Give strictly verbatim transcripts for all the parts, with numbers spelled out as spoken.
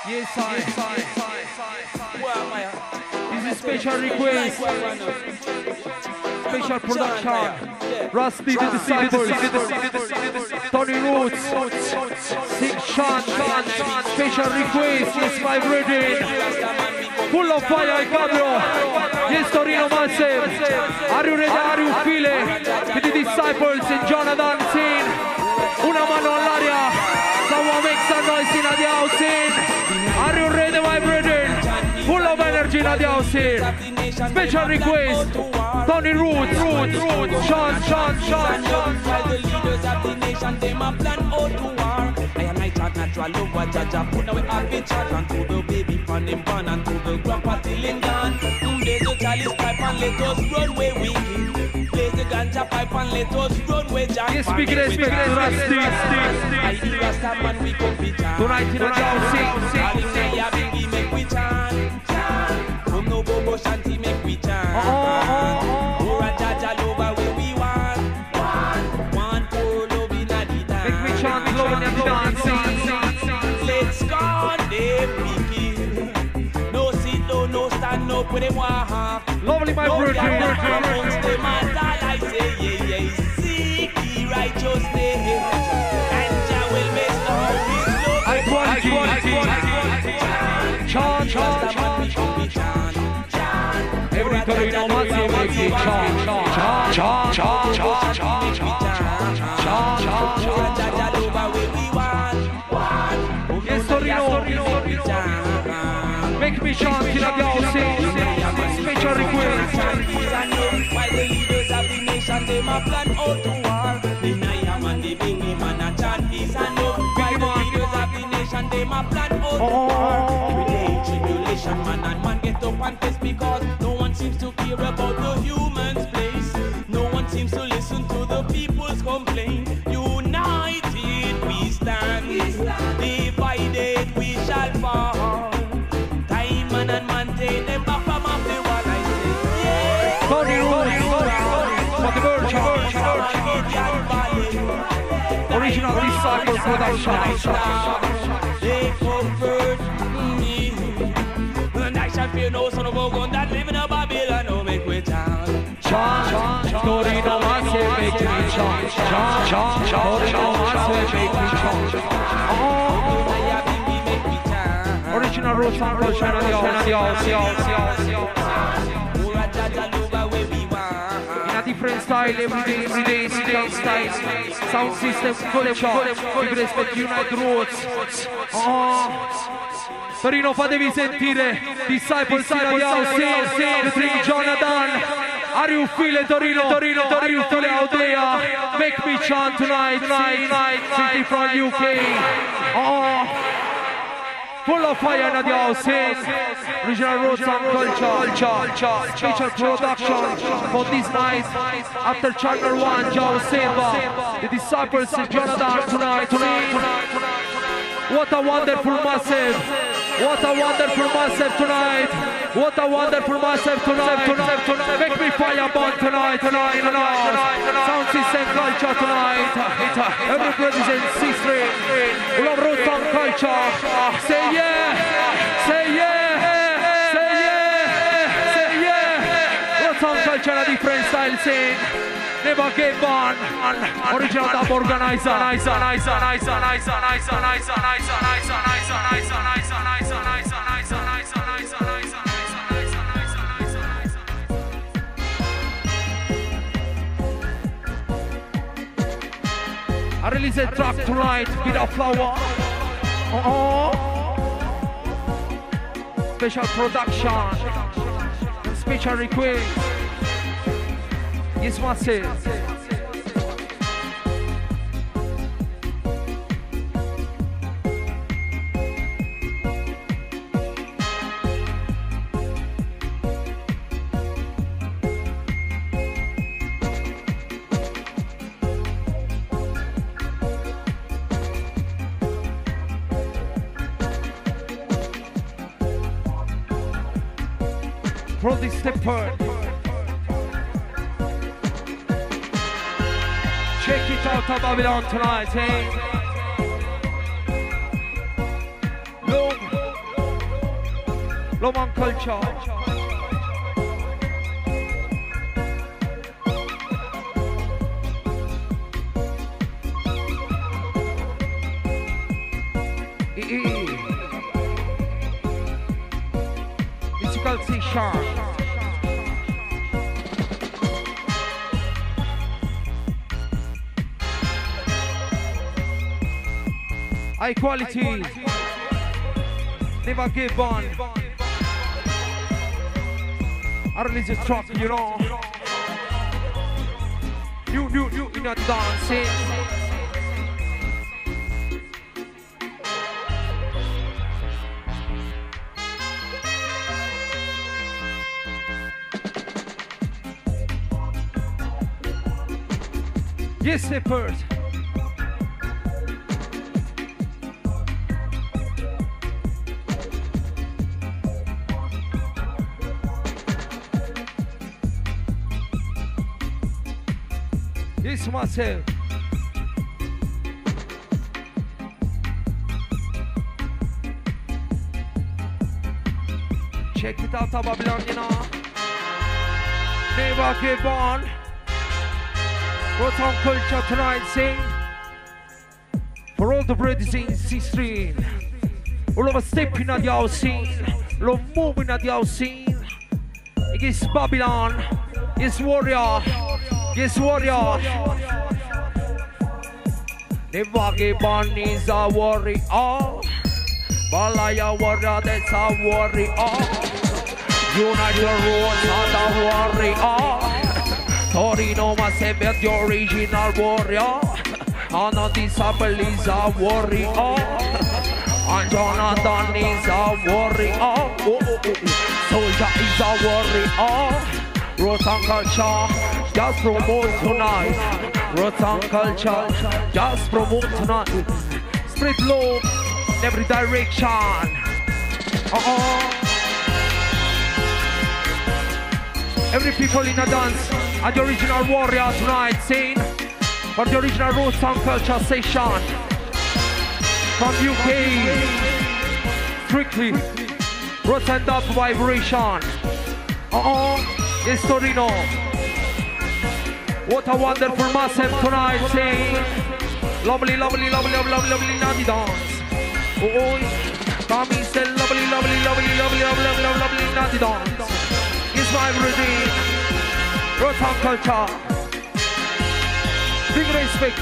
Yes, I. This is special request. Special production. Rusty the Disciples. Tony Roots. Six Sean. Special request. Yes, my brethren. Full of fire, Cabro. Yes, Torino Massive. Are you ready? Are you feeling? With the Disciples and Jonathan Sin. Una mano all'aria. Someone make some noise in the house. Are you ready, my brethren? Full of energy in the house here. Special request. Tony Roots, Roots, Roots, Sean, Sean, Sean, Sean. While the leaders of the nation, them a plan out to war. I am my chat natural love what Jaja put now we have been chat and to the baby from them born and to the grandpa till him gone. There's the chalice pipe and let us run where we can. Place the ganja pipe and let us run where Jack. Yes, big respect, Rusty. I the Rasta man we come be chant. Tonight in the house, sing, sing, sing. Yeah, baby make we chant, chant. From no bobo shanty make we chant. Oh, oh, oh. Or a Jaja lover where we want, want, want for love in a the dance. Make me chant, love in the dance. Let's go, they begin. No sit, no, no stand, no put them half. Lovely, my no brethren. amongst them at all, I say, yeah, yeah, seek the righteousness. And Jah will make all his love. I quality, I quality. Chant, chant, chant, chant. Every Torino Massive make me chant, chant, chant, chant, chant, chant, chant, chant, chant, Jaja lover where we want, want. Yes, Torino, make me chant in the house, special request. While the leaders of the nation, them a plan out to war. The Naya man, the Bingy man, a chant peace and love. While the leaders of the nation, them a plan out to war. Every day tribulation, man and man get up and face because no one seems to care about the human's place. No one seems to listen to the people's complaint. United we stand, divided we shall fall. Time man and man take them back from off the wall. I say, yeah. Tony Roots, for the virgin, original Disciples production. They comfort me, and I shall fear no son of a gun that live in a Babylon. Oh, make we chant, Chant, chant, Torino Massive make me chant, chant, chant, Torino Massive make me chant. Original Roots and culture and the house, in a different style, every day, every day, different style, sound system, culture, big respect, unite roots. Oh. Torino, fatevi sentire, Disciples in the house, between Jonathan. Are you feeling Torino? Torino, are you feeling out there? Make me chant tonight, tonight, tonight, city from U K. Oh. Full of fire in the house, original Roots and culture, special production for this night. After channel one, Joe Silva, the Disciples in Jonathan tonight, tonight. What a wonderful massive, what a wonderful massive tonight. What a wonderful massive tonight, tonight, tonight. Make me fire burn tonight, tonight, tonight. Sound system culture tonight. Every brothers and sisters, love Roots and culture. Say yeah, say yeah, say yeah, say yeah. Roots and culture, a different style scene. Never give on. Original top organizer. Nice, nice, nice, nice, nice, nice, nice, nice, nice, nice, nice, nice, nice, nice, nice, nice, nice. I release a track tonight, Bit of Flower. Oh, special production, special request. Yes, massive. From the stepper. Check it out of Babylon tonight, hey? Look, Love and culture. Musical station. High quality. Never give on. I release a track, you know. You, you, you, you're not dancing. Yes, Shepherd. Yes, myself. Check it out, Babylon, you know. Never give on. What's on culture tonight, sing? For all the brothers in C-Stream. All of us stepping at the house scene. Love moving at the house scene. Against Babylon. Yes, warrior. Yes, warrior. Never give on is a warrior. Balaya warrior, that's a warrior. Unite your roots as a warrior. Torino must have been the original warrior. And a disciple is a warrior. And Jonathan is a warrior. Oh, oh, oh. Soldier is a warrior. Roots and culture, just promote tonight. Roots and culture, just promote tonight. Spread love in every direction. Uh-uh. Every people in a dance are the original warrior tonight, saying for the original Roots and Culture session from U K. Strictly Roots and Dub vibration. Uh-oh. Yes, Torino. What a wonderful massive tonight, saying lovely, lovely, lovely, lovely, lovely, lovely, naughty dance. Oh, Tommy said lovely, lovely, lovely, lovely, lovely, lovely, lovely, naughty dance. It's my routine. Roots and culture. Big respect.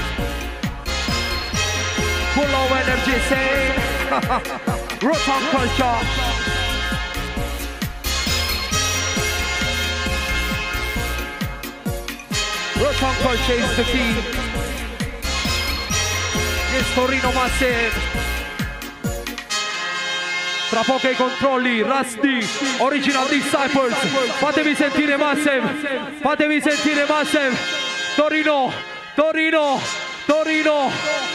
Full of energy, say. Roots and culture. Roots and culture is the key. Yes, Torino Massive. Tra poco i controlli, Rusty, Original Disciples. Fatevi sentire Massive. Fatevi sentire Massive. Torino, Torino, Torino.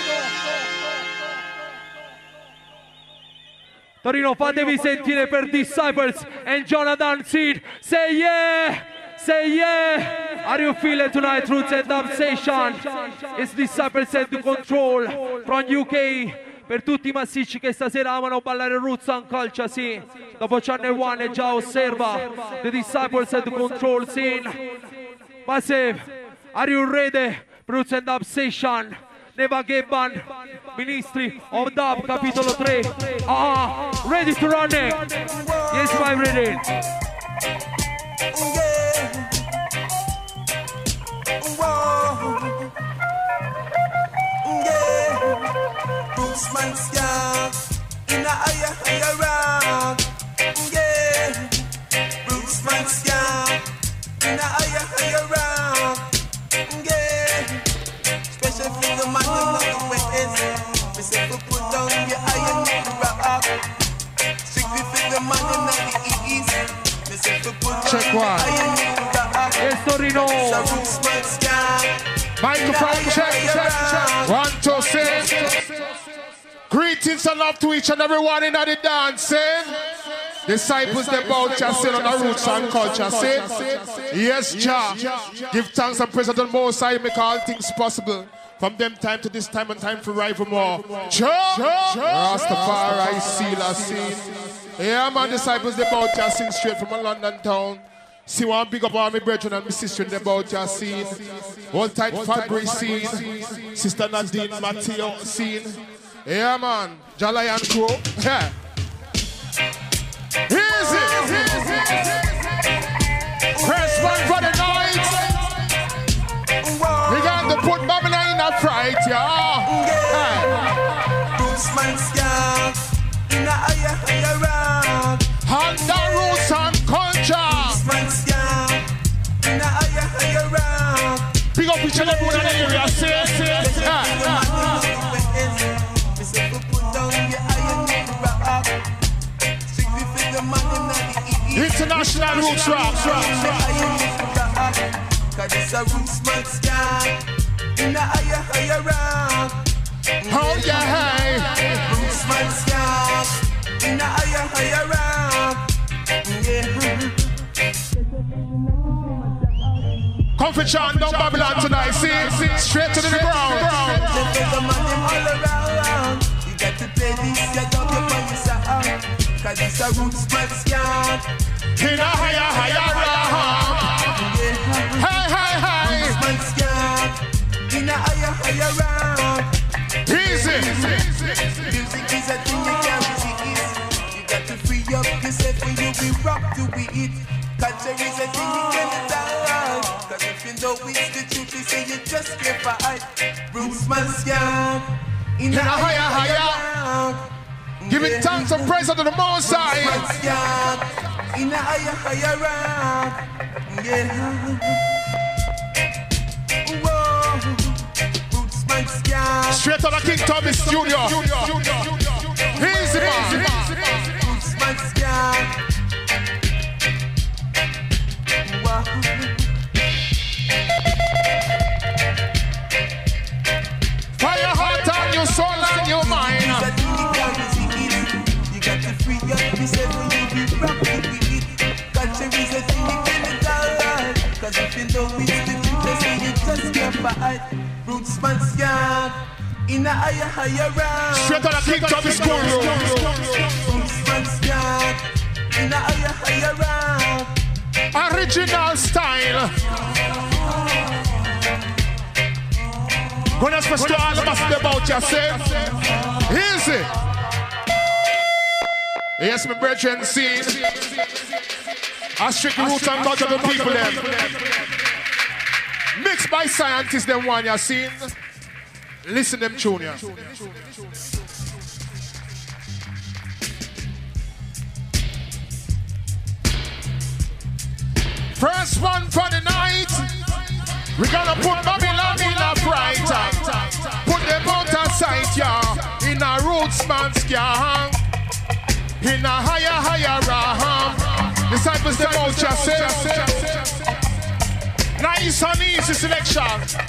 Torino, fatevi sentire per Disciples and Jonathan Seed. Say yeah! Say yeah! Are you feeling tonight, Roots and Dub Session? It's Disciples and the Control from U K. Per tutti i massicci che stasera amano ballare Roots and Culture, sì. Dopo Channel One già osserva The Disciples and the Control scene. Massive, are you ready? Roots and Dub Session. Never give band. Ministry of Dub, capitolo tre. Ah, ready to run it? Yes, my ready. Man's young, in a higher, higher round, yeah. Bruce man's young, in a higher, higher round, yeah. Special for the man who knows the ways. We say, put down your iron in the rock. Strictly for the man who knows the east. We say, put down your iron in the rock. Yes, Torino. So Bruce man's young. Microphone check, check, check. One, two, six. Greetings and love to each and everyone in the dancing. Disciples, they bow just sit on the Roots and Culture. Say, yes, Jah. Give thanks and praise to the Most High, make all things possible. From them time to this time and time for rival more. Jah, Rastafari, seal us. Yeah, man, disciples, the bout ya sing straight from a London town. See one big up all my brethren and my sister in the bout ya scene. One tight Fabrice scene. Sister Nadine Matteo scene. Yeah, man, Jalayan crew. Yeah. Here's it. Press one for the night. We got to put Babylon in a fright, yeah. Yeah. Bruceman's yeah. In a higher, higher round. Honda roots and culture. Bruceman's yeah. In a higher, higher round. Big up each and everyone in the area. Say, say, say. International roots rock. Cause it's a Bruceman's yeah. In a higher, higher round. Oh yeah, hey. Bruceman's yeah. In a higher, higher round. Yeah. Come for John, down Babylon tonight. See, see, straight to the ground. There's a man them all around. You got to play this, you don't get on your sound. Cause it's a Bruceman's yeah. In a higher, higher round. Yeah. Hey, hey, hey. Bruceman's yeah. In a higher, higher round. Easy. Music is a thing you can't resist. You got to free up yourself when you be rock to be it. Culture is a thing you can't die. Cause if you know it's the truth, you say you just can't fight. Bruceman's yeah. In a higher, higher. Give it thanks and praise unto the Most High. Bruceman's yeah. In a higher, higher round. Yeah. Whoa. Bruceman's yeah. Straight out of King Tommy Studio. Easy, man. Bruceman's yeah. Wow. Fire heart on your soul and your mind. You got to free up yourself when you be rocking with it. Culture is a thing you can't die. Cause if you know it's the truth, they say you just can't fight. Bruceman's yard. In a higher, higher round. Straight out of King Tommy School Room. Bruceman's yard. In a higher, higher round. Original style. Gonna supposed to all of us about yourself. Easy. Yes, my brethren, see. I strictly roots and culture of the people them. Mixed by scientists them one you seen. Listen them tune ya. First one for the night. We're gonna put Babylon in a fright. Put them out of sight, yeah. In a roots man's gang. In a higher, higher ram. Disciples them out yourself. Nice and easy selection.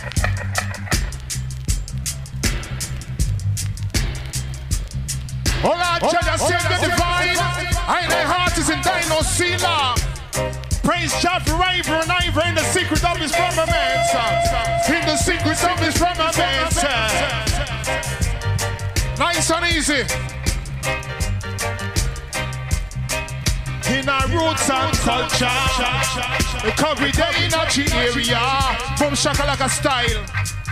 Oh Lord, just save the divine. I the heart is in Dino Sila. Praise God for Ivor and Ivor in the secret of his firmament. In the secret of his firmament. Nice and easy. In our roots and culture, we cover the energy area from Shakalaka style.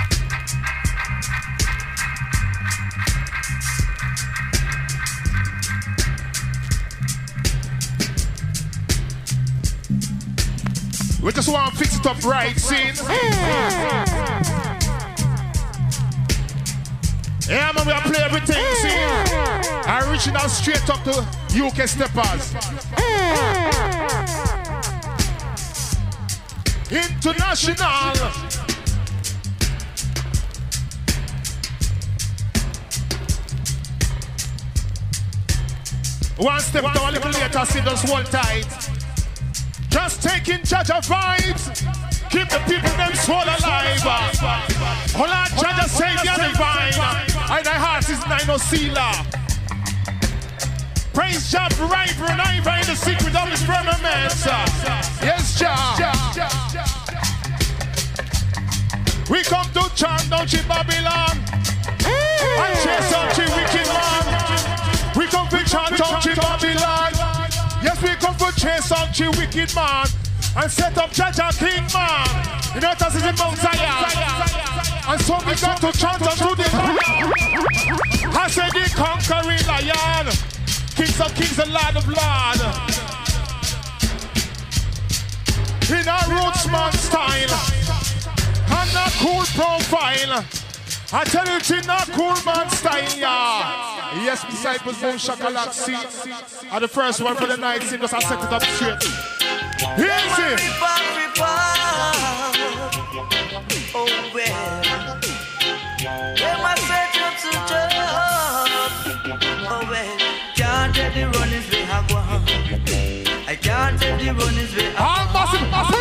We just want to fix it up right, see? Yeah, man, we are play everything, see? Original straight up to U K steppers. International. One step down a little later, see those hold tight. Just taking charge of vibes. Keep the people them soul alive. Hold on, judge of Savior divine. And thy heart is Nino Sila. Praise Jah for Ivor and Ivor in the secret of his firmament. Yes, Jah. We come to chant, don't you, Babylon? And chase out you wicked man. We come to chant, don't you, Babylon? preach a wicked man and set up Judge and King man. You know that is in Mount Zion. And so we got to chant unto the lion. I said the conquering lion. Kings of kings, the Lord of lords. In a rootsman style and a cool profile. I tell you it's in a cool man style, yeah. Yes, disciples, boom, shakalak, see. And the first one for the night, see, just I set it up straight. Here's it. Oh, well. They must set up to job. Oh, well. Can't tell the runnings way I go. I can't tell the runnings way I go. I'm massive, massive.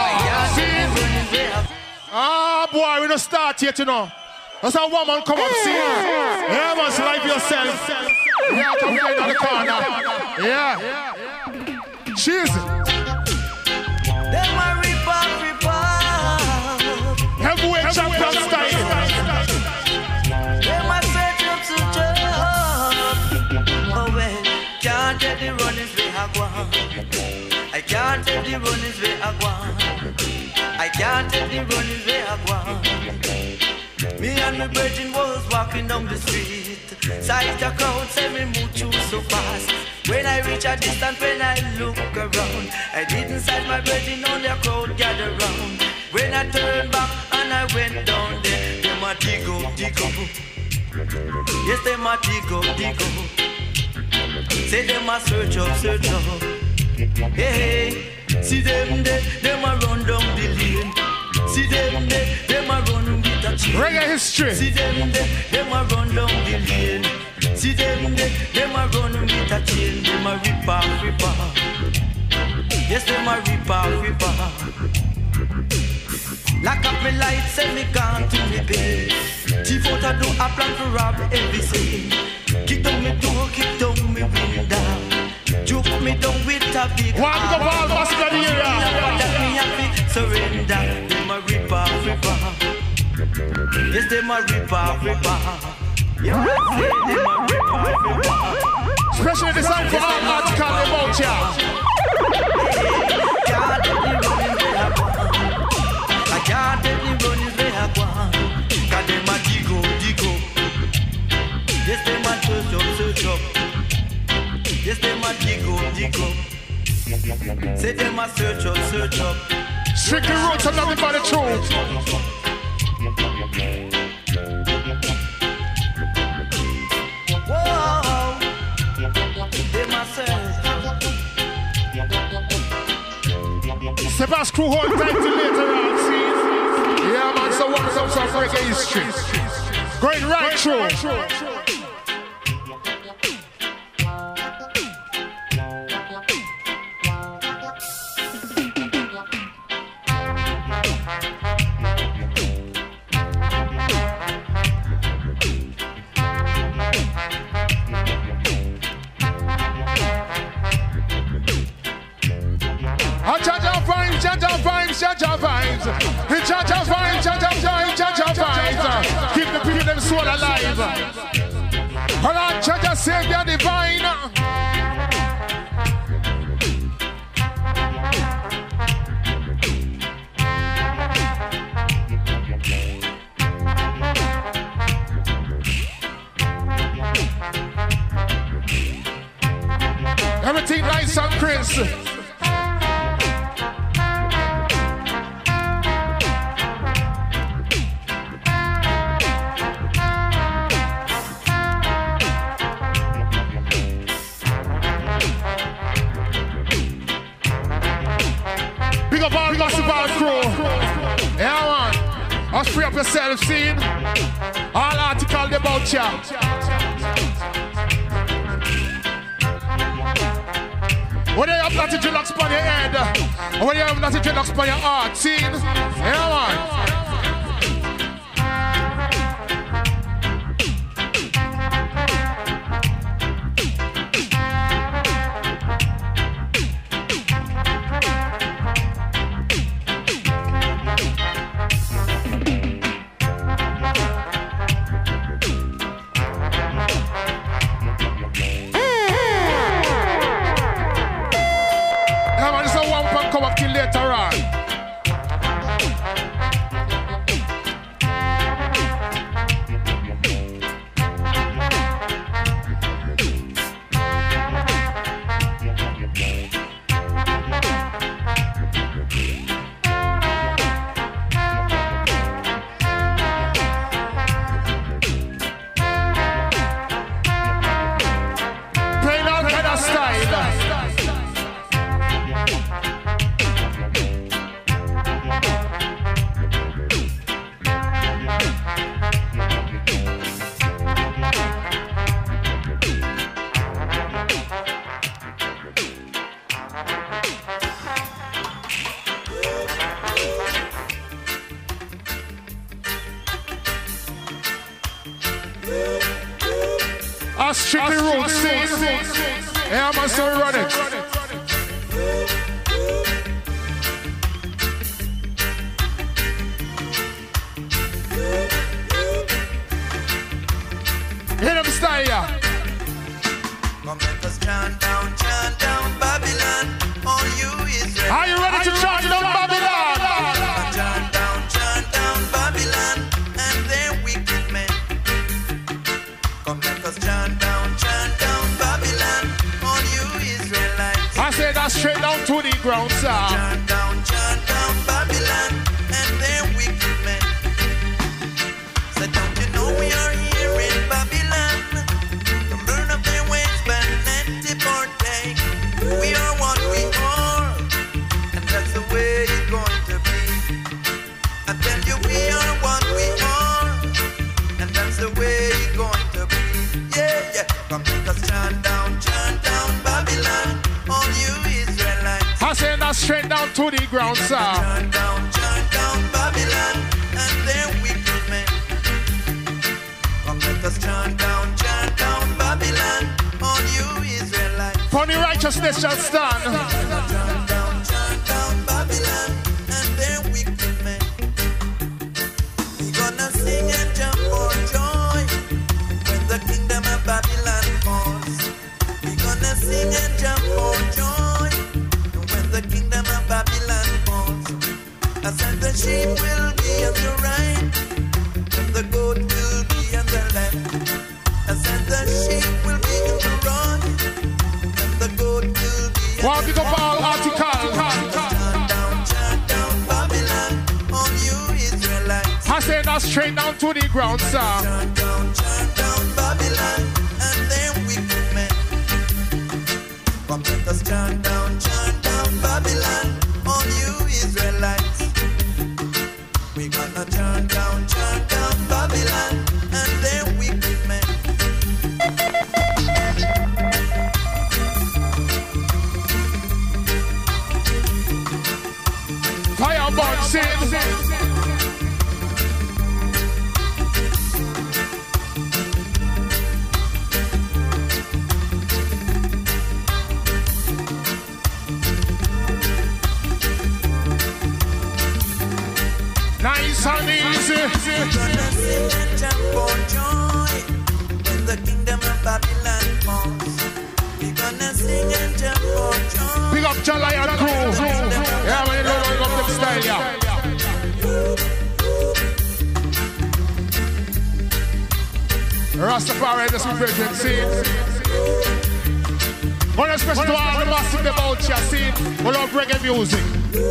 Ah, boy, we don't start yet, you know. That's how woman come up, see. Yeah, man, live yourself. Yeah, come right on the corner. Yeah. Cheese. Them a rip off, rip off. Heavyweight champion style. Them a set up to job. Oh, well, can't tell the runnings way I go. I can't tell the runnings way I go. I can't tell the runnings way I go. Me and my virgin was walking down the street. Sight the crowd, say me move through so fast. When I reach a distance, when I look around, I didn't sight my virgin on the crowd gather round. When I turned back and I went down there, them a dig up, dig up. Yes, them a dig up, dig up. Say them a search up, search up. Hey, hey, see them there, them a run down the lane. See them there, them a run with a chain. Reggae history. See them there, them a run down the lane. See them there, them a run with a chain. Them a rip off, rip off. Yes, them a rip off, rip off. Lock up me lights, send me gone to me bed. Chief out a do a plan to rob everything. Kick down me door, kick down me window. Juke me down with a big one go ball, must go here. That me happy surrender. Them a rip off, rip off. Yes, them a rip off, rip off. Yeah, them a rip off, rip off. Especially the song for all that can about ya. Can't tell the runnings they have gone. I can't tell the runnings they have gone. Cause them a dig up, dig up. Yes, them a search up, search up. Yes, them a dig up, dig up. Say them a search up, search up. Strictly roots and nothing but the truth. Whoa, them a search. Sebastian crew hold tight till later on, see? Yeah, man, so what's up, some reggae history. Going right through. Jaja vibes, Jaja vibes. Jaja vibes, Jaja vibes, Jaja vibes. Keep the people them soul alive. Hold on, Jaja Savior divine. Everything nice and crisp. Big up all gospel crew. Yeah, man. Let's free up yourself, see? All articles about ya. When you have nothing to dreadlocks on your head, when you have nothing to dreadlocks on your heart, see? Yeah, man. A strictly road scene. Yeah, man, so we run it. Hit him style, yeah. Come let us chant down, chant down Babylon. All you Israel. Are you ready to chant down Babylon? Chant down, chant down Babylon and their wicked men. Come let us chant down, chant down Babylon. All you Israelites. I say that straight down to the ground, sir. Chant down, chant down Babylon and their wicked men. So don't you know we are here in Babylon? Don't burn up their waistband and deport. We are what we are, and that's the way it's going to be. I tell you, we are what we are, and that's the way it's going to be. Yeah, yeah. Come let us chant down, chant down Babylon, all you Israelites. I say that straight down to the ground, sir. Chant down, chant down Babylon, and their wicked men. Come let us chant down, chant down Babylon, all you Israelites. For the righteousness shall stand. Chant down, chant down Babylon, and their wicked men. We gonna sing and jump for joy when the kingdom of Babylon falls. We gonna sing and jump for joy when the kingdom of Babylon falls. I said the sheep will be on the right, and the goat will be on the left. I said the sheep will be on the right, and the goat will be on Wow, the big up all article. Chant down, chant down Babylon, all you Israelites. I say that straight down to the ground, sir. Chant down, chant down Babylon, and their wicked men. Come let us chant down, chant down Babylon, all you Israelites. We gonna chant down, chant down Babylon, and their wicked men. Fire burn, sin. Nice and easy. We're gonna sing and jump for joy when the kingdom of Babylon falls. We're gonna sing and jump for joy. Big up Jalai and crew. Yeah, man, you know what up them style, yeah. Rastafari, this is brethren, see. One especially to all the massive about you, see. We love reggae music.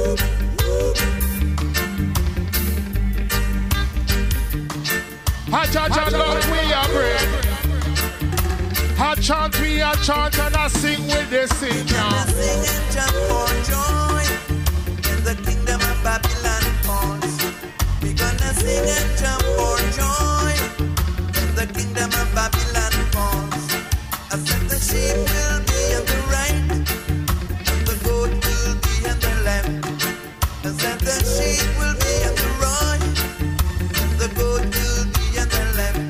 I chant and love we are bread. I chant, we are chant and I sing with the singer. Sing and jump for joy when the kingdom of Babylon falls. We're gonna sing and jump for joy when the kingdom of Babylon falls. I said the sheep will be on the right and the goat will be on the left. I said the sheep will be on the right and the goat will be on the left.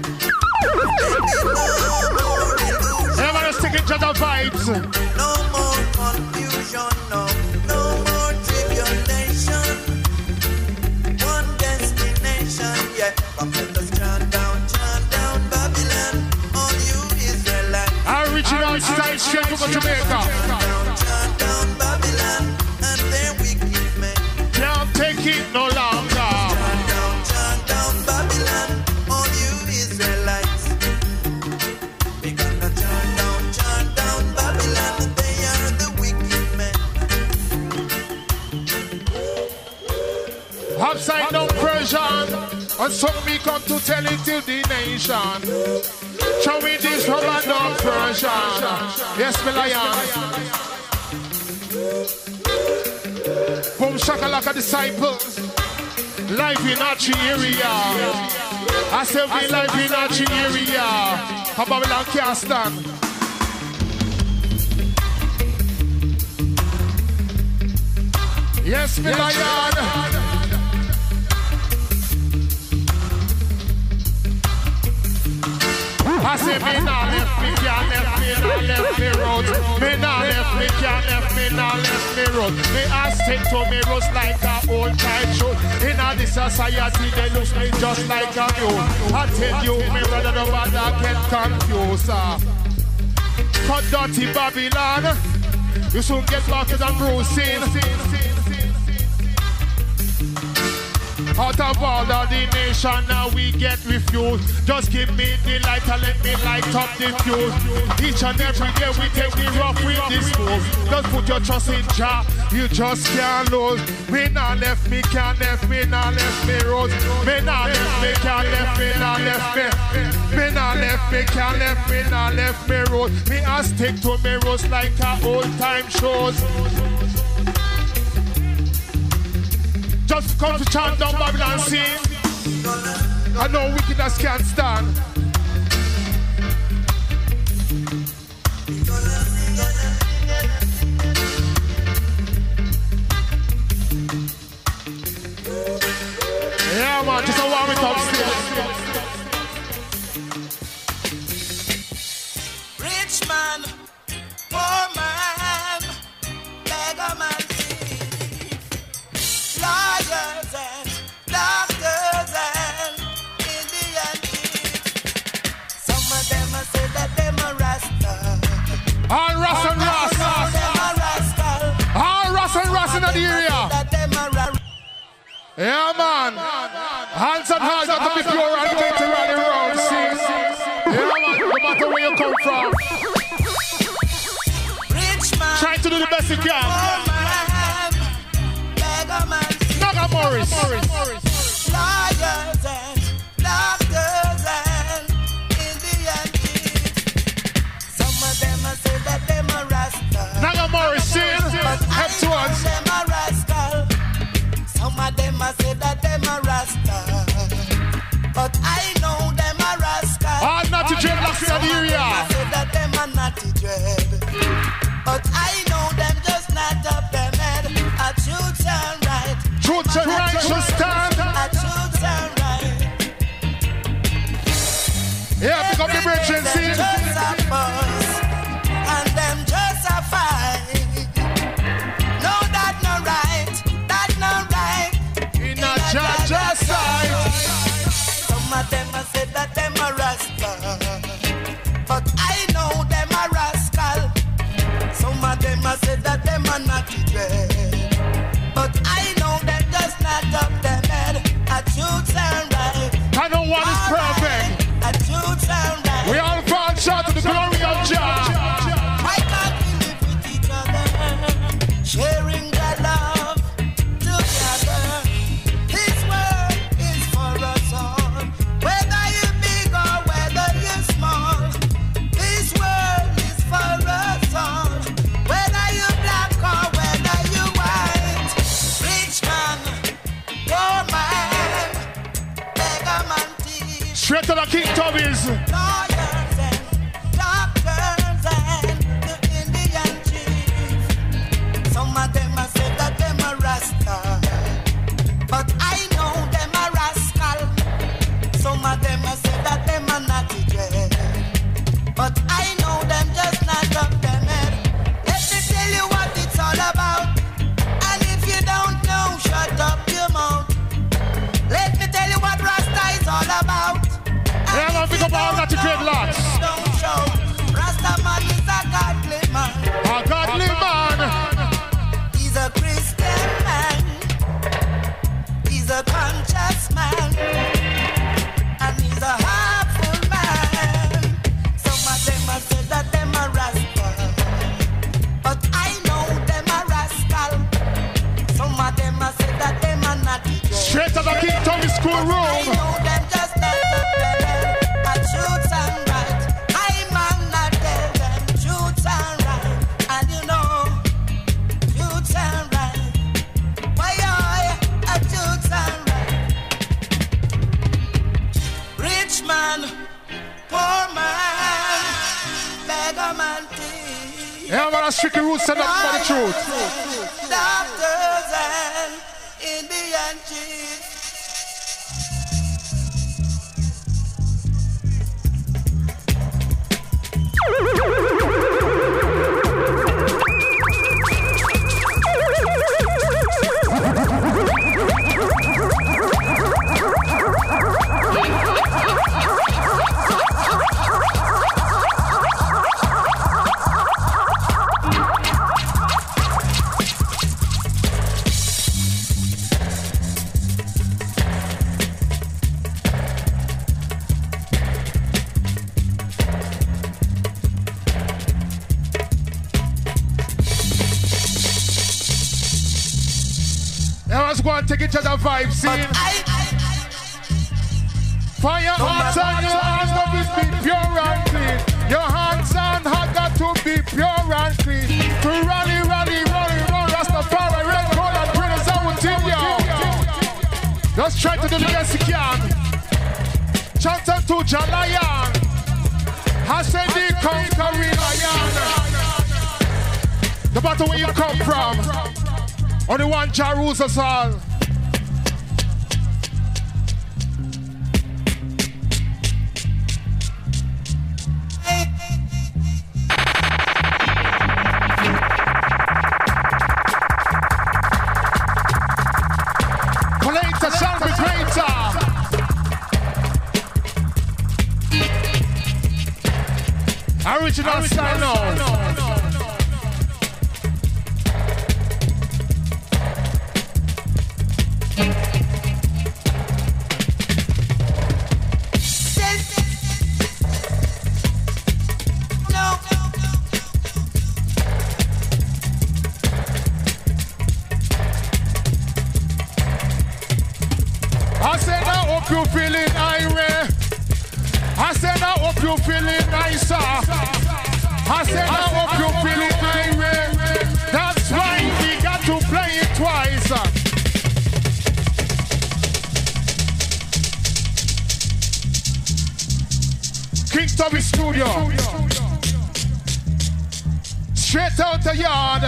Everybody sticking to the vibes. No more confusion, no, no more tribulation. One destination, yeah. Come let us chant down, chant down Babylon. All you Israelites. Original style straight from Jamaica. Chant down, chant down Babylon, and their wicked men. Can't take it no longer. Chant down, chant down Babylon. All you Israelites. We gonna chant down, chant down Babylon. They are the wicked men. Upside down Persian. And some me come to tell it to the nation. Show me this rubber down Persian. Yes, me lion. Boom shakalaka disciples. Life in Archie area. I said we life in Archie area. How Babylon can't stand. Yes, me lion. I say me nah left me, can't left me, nah left me road. Me nah left me, can't left me, nah left me road. Me I stick to me roots like a old time show. In a this society, they look me just like a mule. I tell you, me rather than bother get confused. Uh. Cut dirty Babylon, you soon get back to the bruising. Out of all of the nation, now we get refused. Just give me the light and let me light up the fuse. Each and every day we take the rough with the smooth. Just put your trust in Jah, you just can't lose. Me nah left me, can't left me, nah left me rose. Me nah left me, can't left me, nah left me. Me nah left me, can't left me, nah left me rose. Me I stick to me rose like a old time shows. Just come to chant down Babylon scene. I know wickedness can't stand. Yeah man, just a warm it up still. Rich man, poor man, beggar man. Lawyers and doctors and Indian chiefs. Some of them a say that them a Rasta. All Rasta and Rasta. All Rasta and Rasta in the area. Yeah man. Hands and hearts have to be pure and going to rally round. See? Yeah man, no matter where you come from. Rich man. Try to do the best you can. Naga Morris. Lawyers and doctors and Indian chiefs. Some of them a say that them a Rasta. Naga Morris, see? Help to us. Them a Rasta. Some of them a say that them a Rasta. But I know them a Rasta. All naughty dreadlocks in the area. I say that them a naughty dread. But I know them just not up them head. A truth and right. Truth and right shall stand. A truth and right. Yeah, pick up the bridge and see. Just a fuss, and them just a fight. No, that no right, that no right. In a Jaja side. Some of them a say that them a Rasta, but I know them a rascal. Some of them a say that them a naughty dread, but I know them just not up them head. A truth and right. I know one is perfect. A truth and right. We all fall short to the glory of Jah. Why can't we live with each other, sharing the love together? This world is for us all, whether you big or whether you small. This world is for us all, whether you black or whether you white. Rich man, poor man, beggar man, thief. Straight to the King Tubbies. Lawyers and doctors and the Indian chief. Some of them a say that them a Rasta, but I know them a rascal. Some of them a say that them a naughty dread, but I know them just not up them head. Let me tell you what it's all about, and if you don't know, shut up your mouth. Let me tell you what Rasta is all about. Yeah, man, pick up all that dreadlocks. Don't show. Rasta man is a godly man. A godly man. He's a Christian man. He's a conscious man. And he's a heartful man. Some of them a say that them a Rasta, but I know them a rascal. Some of them a say that them a naughty dread. Straight to the King Tommy school I room. know them just not up their head. A truth and right. I man not tell them truth and right. And you know, truth and right. Why I a truth and right. Rich man, poor man, beggar man, thief. Yeah, man, a strictly roots and nothing but the truth. Doctors and Indian chiefs. go and take each other vibes, see? Fire hands on your hands, got to be pure and clean. Your hands on have got to be pure and clean. To rally, rally, rally, rally, Rastafari, red, gold, and green is our team, yo. Just try to do the best you can. Chant to Jalayan. I said the conquering lion. No matter where you come from, only one Jah rules us all. Later shall be greater. Original style now. I said, I hope you feeling irate. I said, I hope you feeling nicer. I said, I hope you feeling irate. That's why we got to play it twice. King Tubby Studio. Straight out the yard.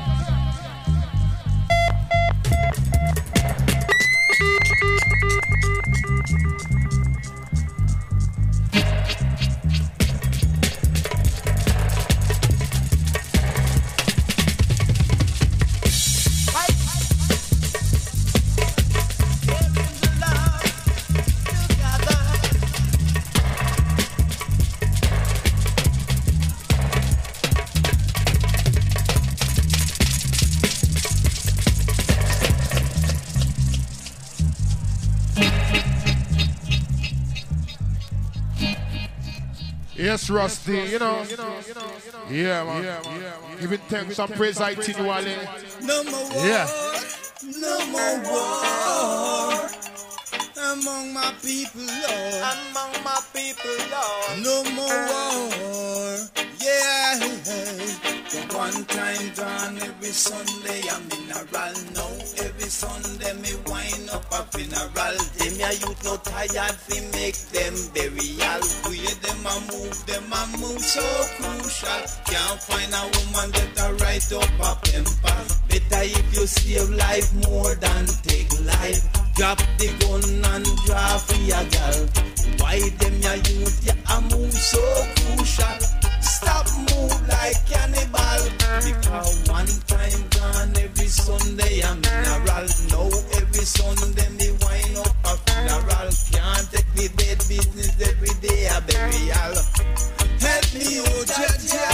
Yes, Rusty, you know. Yeah, man. Giving thanks and praise I to you, Ali. No more war. Yeah. No more war. Among my people, Lord. Among my people, Lord. No more war. Yeah. The one time gone every Sunday a mineral. Now every Sunday me wind up a funeral. Them ya youth no tired fi make them burial. We them a move, them a move so crucial. Can't find a woman that a right up a pamper. Better if you save life more than take life. Drop the gun and draw for your girl. Why them ya youth ya a move so crucial? Stop move like cannibal. Because one time gone every Sunday a mineral. Now every Sunday me wind up a funeral. Can't take me dead business every day a burial. Help me, oh Jaja,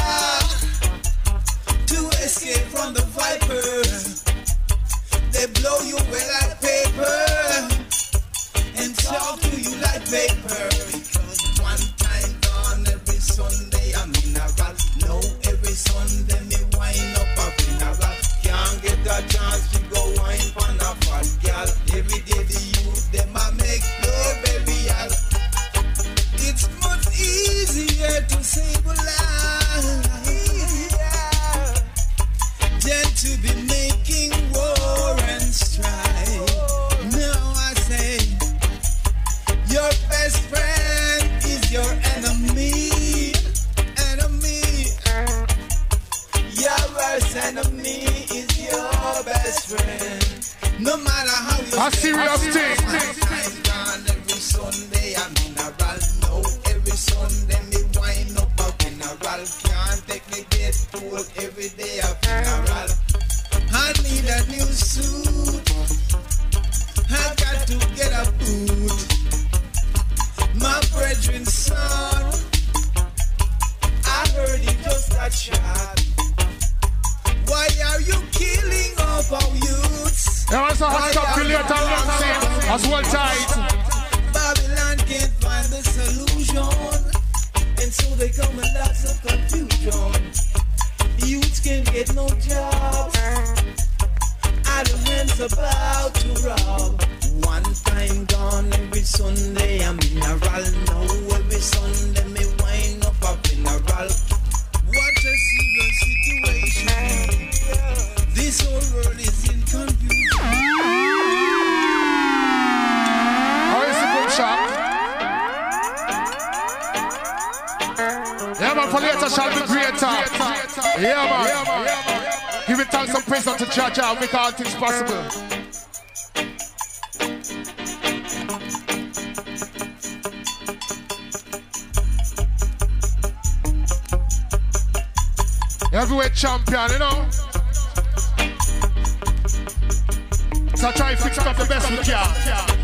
to escape from the viper. They blow you away like paper and talk to you like paper. Because one time gone every Sunday a mineral. Now every Sunday me wind up a funeral. Can't get a chance to go wine on a fat girl. Every day the youth them a make blow burial. It's much easier to save a life than to be making war and strife. Now I say, your best friend is your enemy. Enemy. Your worst enemy is your best friend. No matter how you A serious thing. Every Sunday I'm in a roll. No, every Sunday me wind up a funeral. Can't take me get told every day a funeral. I need a new suit. I got to get a boot. My brethren's son, I heard he just got shot. Why are you killing off our youths? There was a hot stuff to later on, as well tight. Babylon can't find the solution, and so they come in lots of confusion. Youths can't get no jobs. idle hands about to rob. One time gone every Sunday, I'm mineral. Now every Sunday me wind up a mineral. What a serious situation. This whole world is in confusion. How is it, boom shot? Yeah, man, for later shall be greater. Yeah, man. Yeah, man. Giving thanks and praise unto Jah Jah, make all things possible. Heavyweight champion, you know. So I try and fix it up the best we can.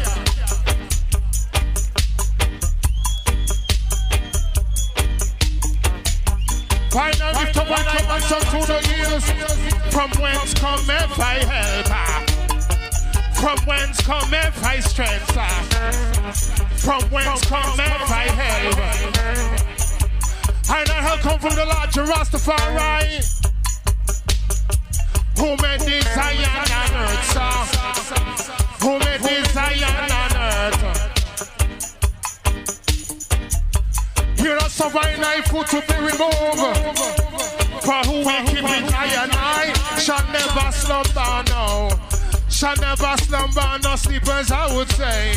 Final lift up one night and some through the years. From whence cometh thy help? From whence cometh thy strength? From whence cometh thy help? I know help come from the Lord Rastafari, who made this Zion on earth, sir. Who made this Zion on earth. Here are some nine foot to be removed. For who we keep it high and I shall never slumber, no. Shall never slumber, no sleepers, I would say.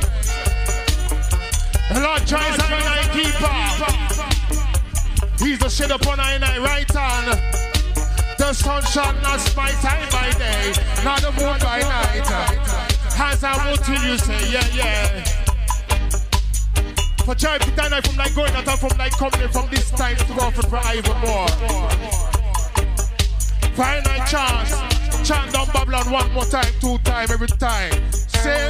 The Lord tries I night keeper. He's the shade upon I night right hand. The sun shall not smite time by day, not the moon by night. As I would to you say, yeah, yeah. For joy be done from like going out and from like coming from this time to go for even more. Final chance. Chant down Babylon one more time, two time, every time. Sing.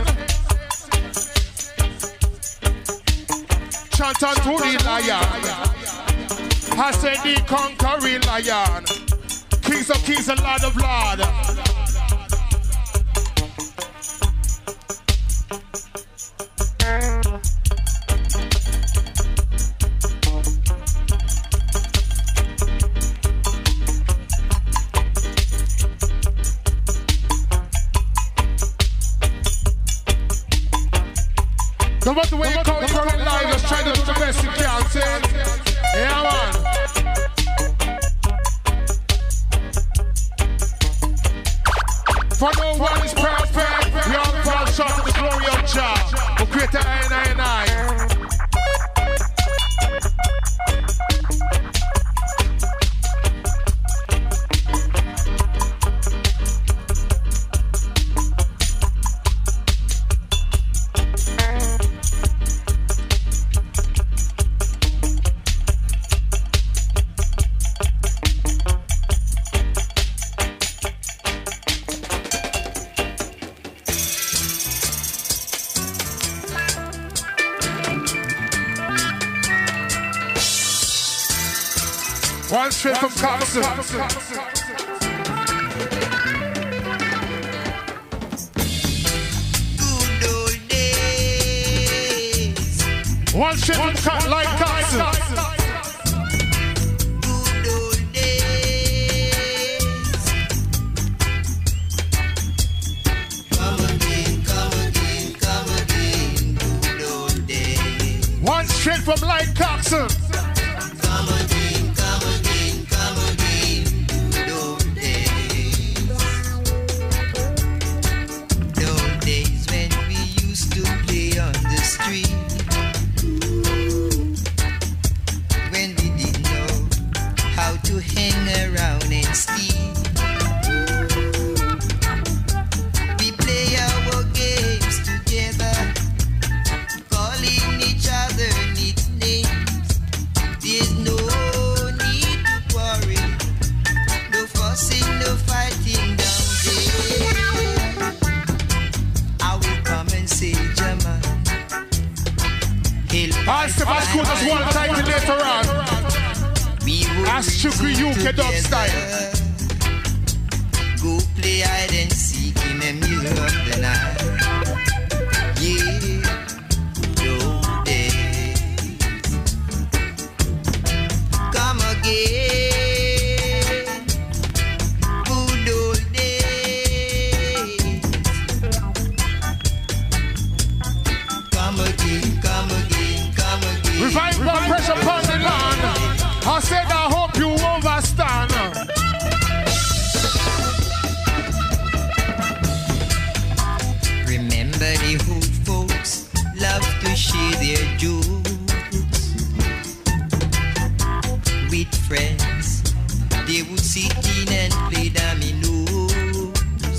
Chant unto the lion. I said the conquering lion. Kings of kings and Lord of lords. No matter where you come from in life, just try to do the best you can, see? Yeah, man. For no one is perfect, we all fall short of the glory of Jah, who created I and I and I. One straight from Carson. Good old days. One straight from Carson, like Carson. Good old days. Come again, come again, come again. Good old days. One straight from like Carson. Come again, come again, come again. Good old days. The old days when we used to play on the street. When we didn't know how to hang around and sleep. We play our games together, calling each other nicknames. There's no need to quarrel, no fussing, no fighting down there. I will come and say, German. I'll step as good as one time later on. As Chukri U K dub style. Go play hide and seek in the middle of the night. Yeah, no days. Come again, good old days. I said I hope you understand. Remember the old folks love to share their jokes with friends. They would sit in and play dominoes.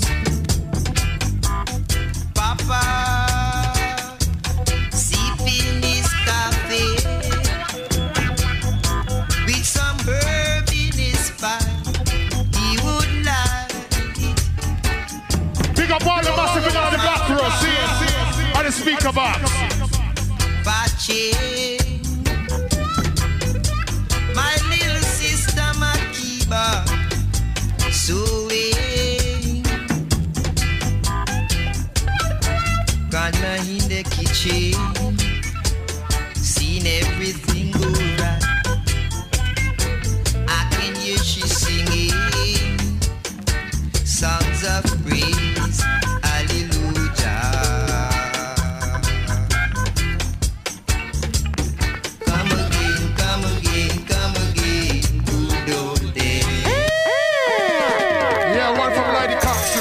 Papa sipping his coffee with some herb in his pipe. He would like it. Big up all the massive in the back row, see, see, on the speaker box. Pache, my little sister Makiba, sewing. Grandma in the kitchen, seen everything go right. I can hear she singing songs of praise, hallelujah. Come again, come again, come again, good old days. Yeah, one from Lady Coxon.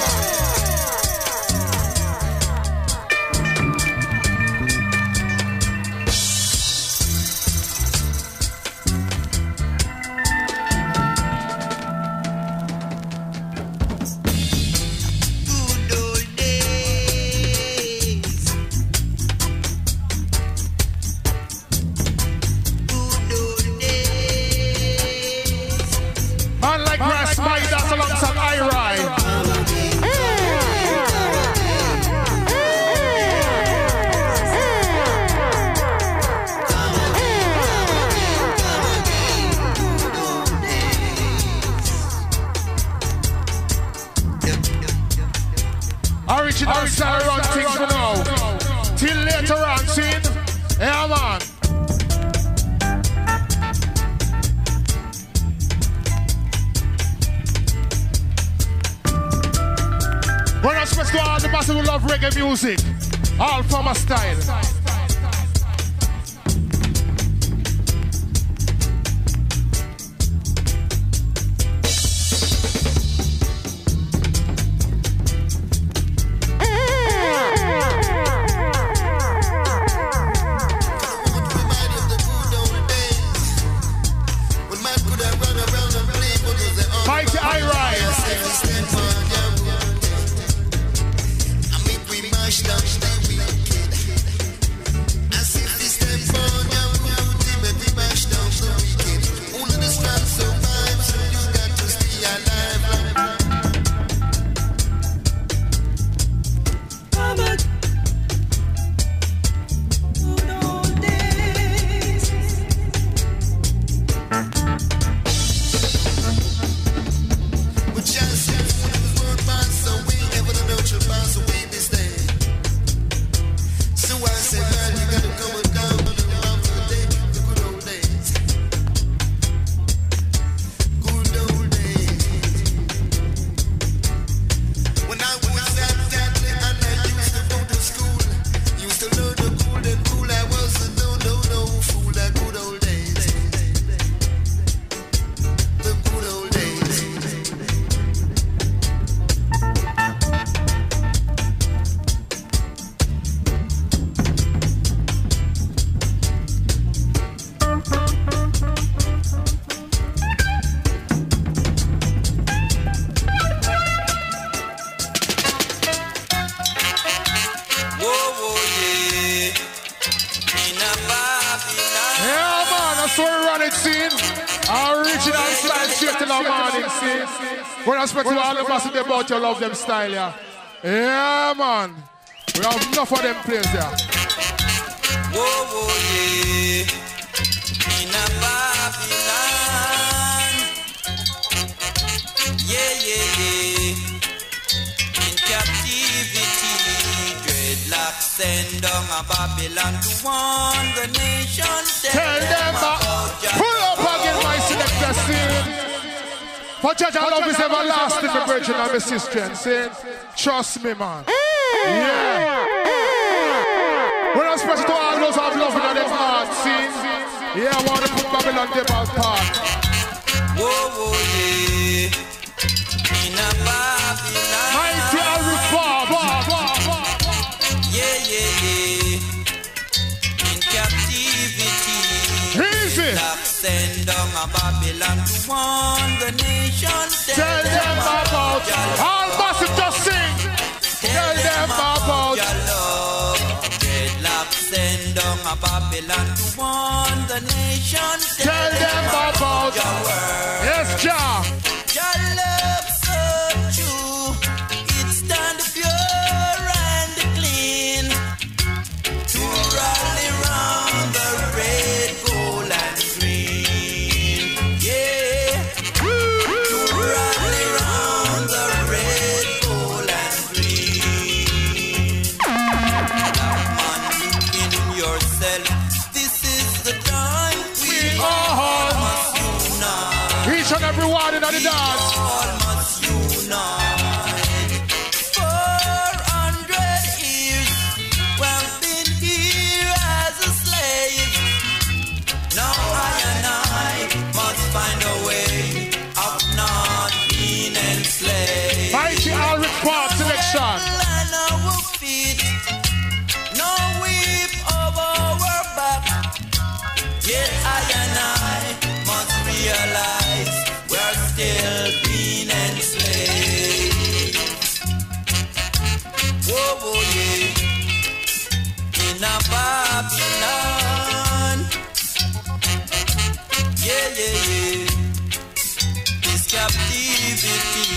Good old days. Good old days. Man like Grass Mike, that's alongside I-Ride. Original style run things for now. Till later on, see? Yeah, man. We're not supposed to all the massive who love reggae music. All from a style. Mighty I-Ride. When I speak to all the massive about your love them style, yeah. Yeah, man. We have enough of them players there. Whoa, whoa, yeah. In a Babylon. Yeah, yeah, yeah. In captivity, dreadlocks send down a Babylon to one the nation. Tell them about pull up again, my selector, see. For judge, our love is everlasting, my brethren and my sister, and saying, trust me, man. Yeah. When I special to all those who have love in their heart, see? Yeah, I want to put my Babylon Debal Park. Whoa, whoa, yeah. In a Babylon. Mighty Al-Rifah. Yeah, yeah, yeah. In captivity. Easy. Send down a Babylon to warn the nation. Tell, Tell them about all massive just sing. Tell, Tell them about your love. Dreadlock send down a Babylon to warn the nation. Tell, Tell them about your word. Yes, Jah. Your love so true. It stand pure and clean. To rally round the red, gold and green. Yeah. To rally round the red, gold and green. Black man, look in yourself. This is the time we all must unite. Each and every one in the We dance. all must unite. Four hundred years we've been here as a slave. Now I and I must find a way of not being enslaved. Mighty Al-Rifah selection. And our feet, no whip over our back. Yet I and I must realize we're still being enslaved. Whoa, whoa, yeah. In a Babylon. Yeah, yeah, yeah. This captivity.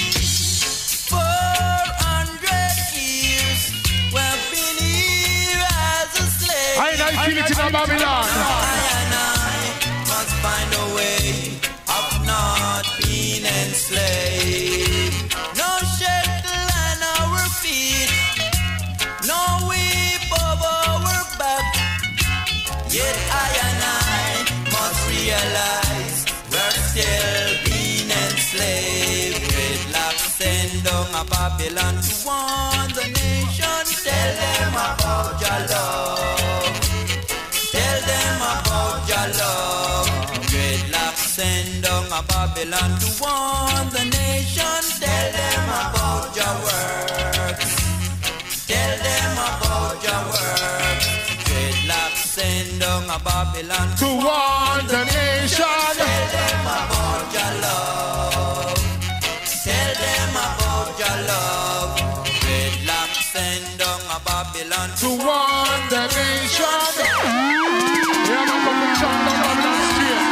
Four hundred years we've been here as a slave. I I feel it in a Babylon. I and I must find a way of not being enslaved. No shackle on our feet, no whip over our back. Yet I and I must realize we're still being enslaved. Dreadlock send down a Babylon to warn the nation. Tell them about your love. Tell them about your love. Dreadlock send down a Babylon to warn the nation. Tell them about your works. Tell them about your works. Dreadlock send down a Babylon To warn the nation. Tell them about your love. Tell them about your love. Dreadlock send down a Babylon To warn the nation. Yeah, man, come and chant down Babylon Street.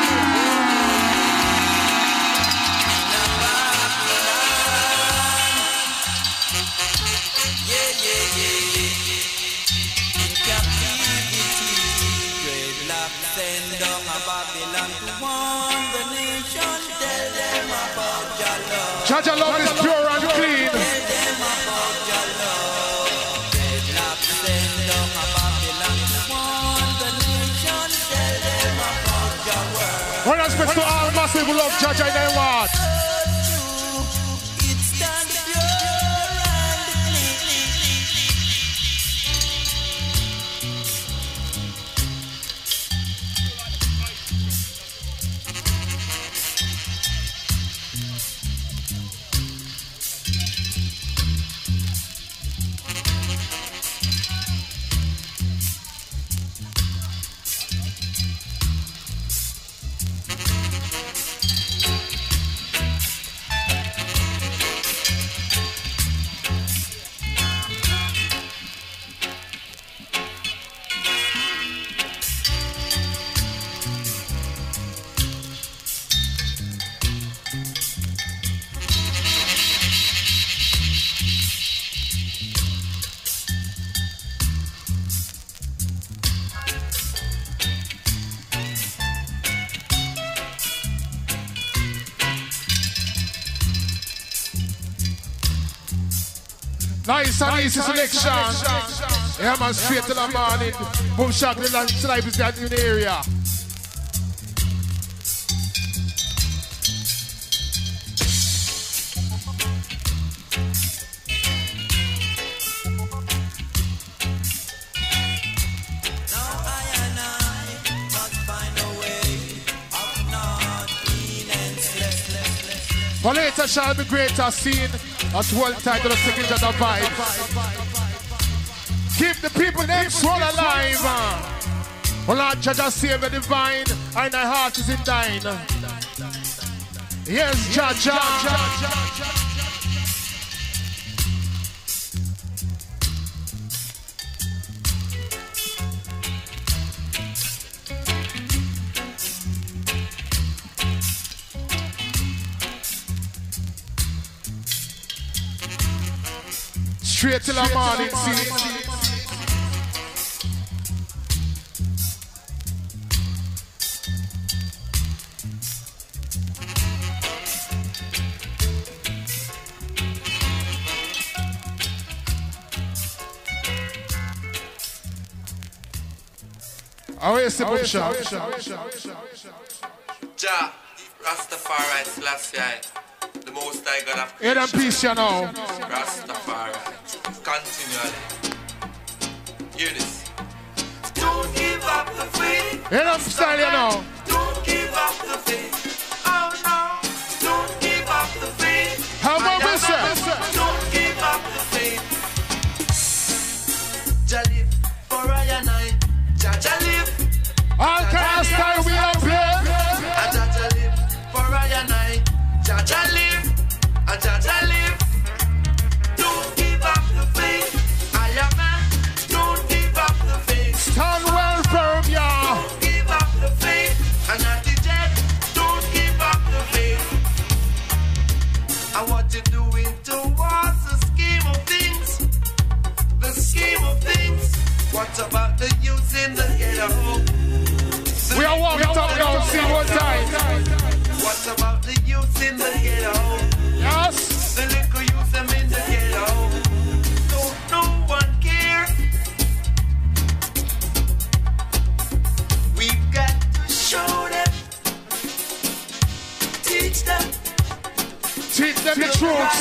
Yeah, yeah, yeah. In captivity, Dreadlock send down a Babylon to warn the nation. Tell them about your love. Jah Jah love is pure and clean. Tell them about your love. Dreadlock send down a Babylon to warn the nation. Tell them about your word. One respect to all massive who love Jah Jah in their heart. So true, it stands pure and clean. Nice and easy selection. Yeah, man, straight to the morning. Boom shot, the life is that in the area. Now I and I must find a way For later shall be greater seen. As well title of second of the vibe. Keep the people them soul alive. Oh Lord, judge us save the divine, and thy heart is in thine. Yes, judge, judge. Straight till the morning, see. Oh, yes, the book shop. Ja, Rastafari, Selassie, the most I got of Hear them peace, you know. Rastafari, continually. Hear this. Don't give up the faith. Hear them style, you know. Don't give up the faith. Oh no. Don't give up the faith. How about we say? Don't give up the faith. Jah live for I and I. Jah Jah live. All kind of style we are playing. Jah Jah live for I and I. Jah Jah live. Jah Jah live. Don't give up the faith. I am man. Don't give up the faith. Stand well firm, y'all. Don't give up the faith. And not the dead. Don't give up the faith. And what you doing towards the scheme of things? The scheme of things. What about the youth in the ghetto? We are walking up now, see one time. What about the youth in the ghetto? Yes. The little youth them in the ghetto. Don't no one care. We've got to show them. Teach them. Teach them the truth.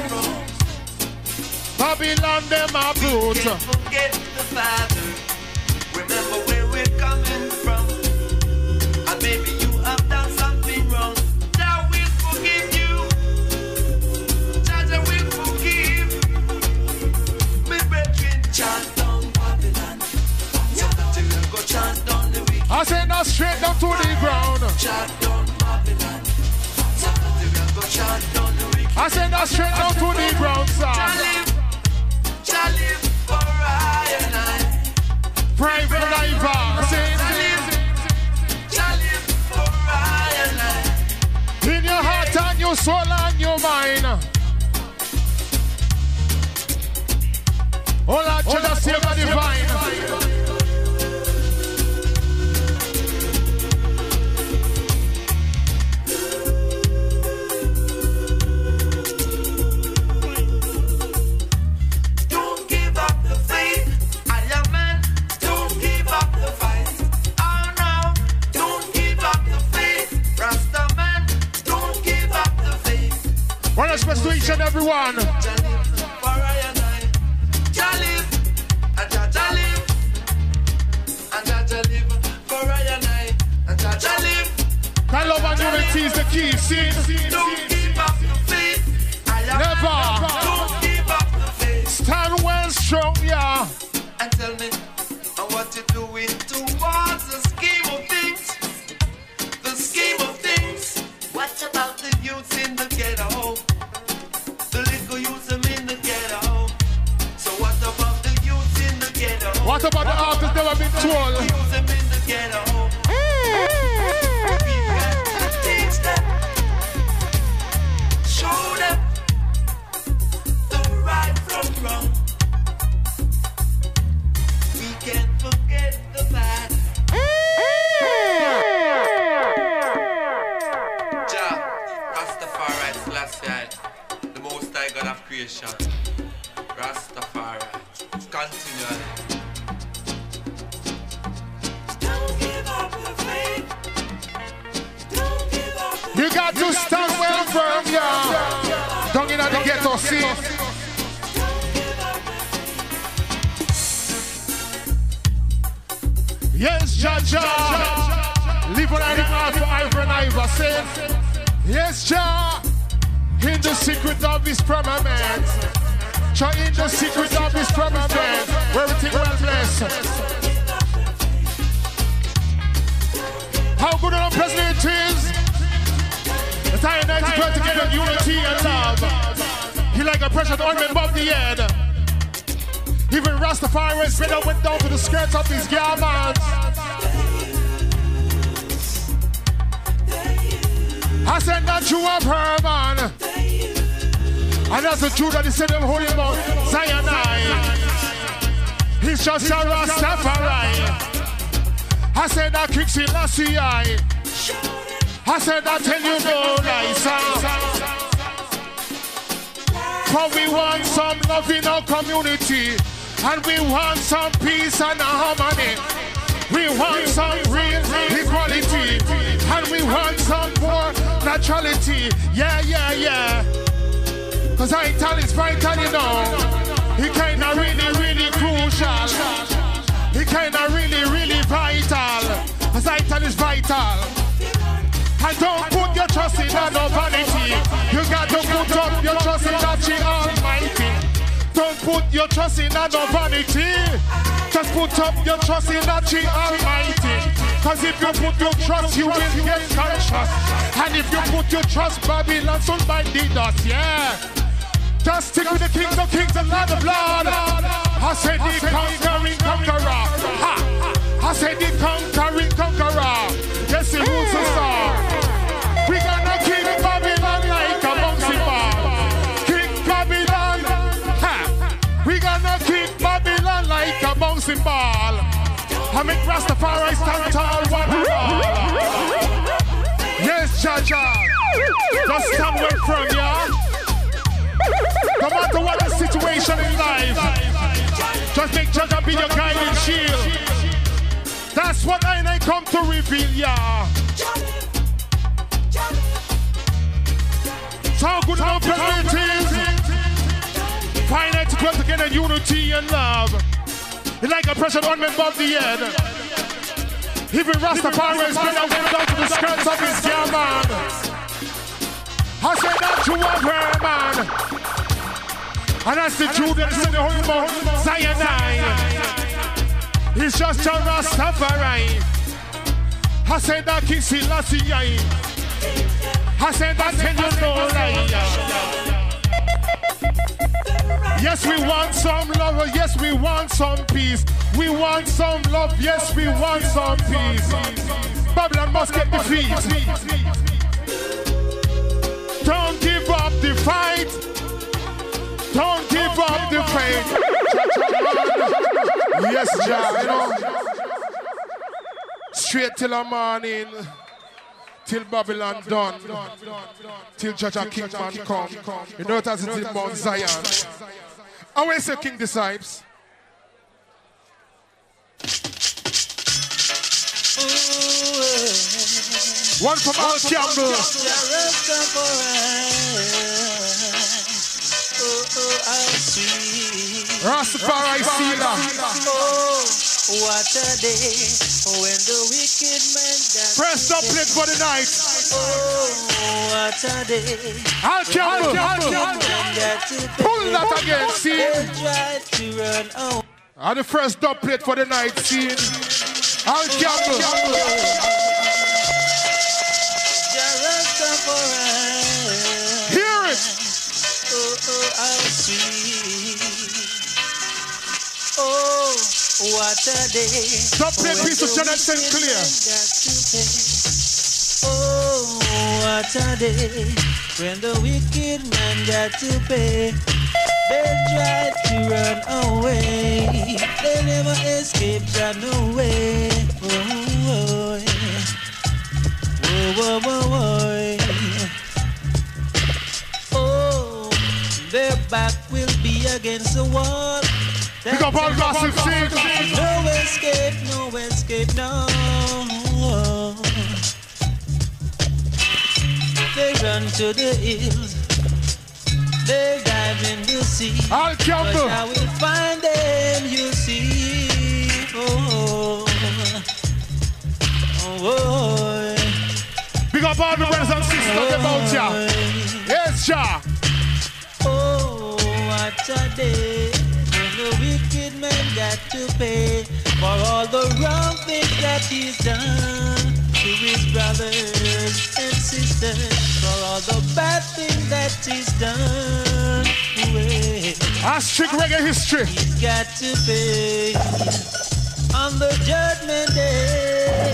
Babylon, them a brute. Can't forget the Father. Remember where we're coming from. And maybe you have done something wrong. Jah will forgive you. Jah Jah will forgive. My brethren, chant down Babylon. Till you go chant down the wicked. I say now straight down to the ground. Chant down Babylon. Till you go chant down the wicked. I say now straight down to the ground, sir. Jah live. Jah live for I and I. Private life, I say. Jah live for I and I. In your heart and your soul and your mind. Oh Lord, just save the divine. One respect to each and every one. Jah live for I and I. Jah live, and Jah Jah live, and Jah Jah live for I and I, and Jah Jah live. That love and unity is the key. See, Don't give up the faith. I am never. Don't give up the faith. Stand well strong, yeah. And tell me, and what you doing towards the scheme of things? The scheme of things. What about the youth in the ghetto? The little youth them in the ghetto. So what about the youth in the ghetto? What about the artists that have been The told? youth them in the ghetto. We've got to teach them, show them the right from wrong. We can't forget the bad. Ja, Rastafari, Selassie, the most I God of creation. Rastafari, continually. Don't give up the faith. Don't give up the You got to stand well firm, yeah. Down in the ghetto, see. Don't give up the Yes, Jah Jah. Live on the heart for Ivor and Ivor, say. Yes, Jah. In the secret of his firmament. Try in the secret of his firmament. Where everything well blessed. How good and pleasant it is. The time night is together unity and love. He like a pressure on me above the head. Even Rastafari spread up went down to the skirts of his garments. I said that you have her, man. And that's the truth that he said them holy about Zionai. He's just a Rastafari. I said that King Selassie. I said that tell you no lies. For we want some love in our community. And we want some peace and harmony. We want some real equality. And we want some more naturality. Yeah, yeah, yeah. Cause Ital is vital, you know. He kinda really, really crucial. He kinda really, really vital. Cause Ital is vital. And don't put your trust in no vanity. You got to put up your trust in that she almighty. Don't put your trust in no vanity. Just put up your trust in that she almighty. Cause if you put your trust, you will get conscious. And if you put your trust, Babylon, somebody did us, yeah. Just stick with the king, the kings, and Lord of Lord. I said the conquering conqueror. Ha! I said the conquering conqueror. Yes, the roots of star. We gonna kick Babylon like a bouncy ball. Kick Babylon. Ha! We gonna kick Babylon like a bouncy ball. I make Rastafari stand tall, one and all. Yes, Jaja. Just stand away from ya. No matter what the situation in life, just make Jaja be your guiding shield. That's what I, I come to reveal, yeah. So good enough it is. Finite to dwell together in unity and love. It's like a pressure on me above the head. Even Rastafari is better went down to the skirts of his garment. I said that you are her, man. And that's the truth that is in the Holy Mount Sinai. He's just a Rastafari. I said that King Selassie. I said that tell you no lie. Yes, we want some love. Yes, we want some peace. We want some love. Yes, we want some peace. Babylon must get defeat. Don't give up the fight. Don't give up the faith. Yes, Jah, you know. Straight till the morning. Till Babylon done. Till Jaja Kingman come. You know it as it is Mount Zion. And where's the King Disciples? One from Al Campbell. Rastafari Sealer. Oh, what a day when the wicked man got press the plate for the night. Oh, what a day. Al Campbell. Pull that again, see? And the first dub plate for the night, see? Al Campbell. Hear it. Oh, oh, how sweet. Oh, what a day. Dub plate piece of Janet Sinclair. Oh, what a day when the wicked man got to pay. They tried to run away. They never escaped, run away. Oh, oh, yeah. Oh, oh, oh, oh. Oh, their back will be against the wall. Pick up all gossip, sing. No escape, no escape, no. They run to the hills. They dive in the sea. Al Campbell. But I will find them, you see. Oh, oh, oh. Big up all the brothers and sisters about ya. Yes, Jah. Oh, what a day when the wicked man got to pay for all the wrong things that he's done to his brothers and sisters, for all the bad things that he's done. Well, strict reggae history. He's got to pay on the judgment day.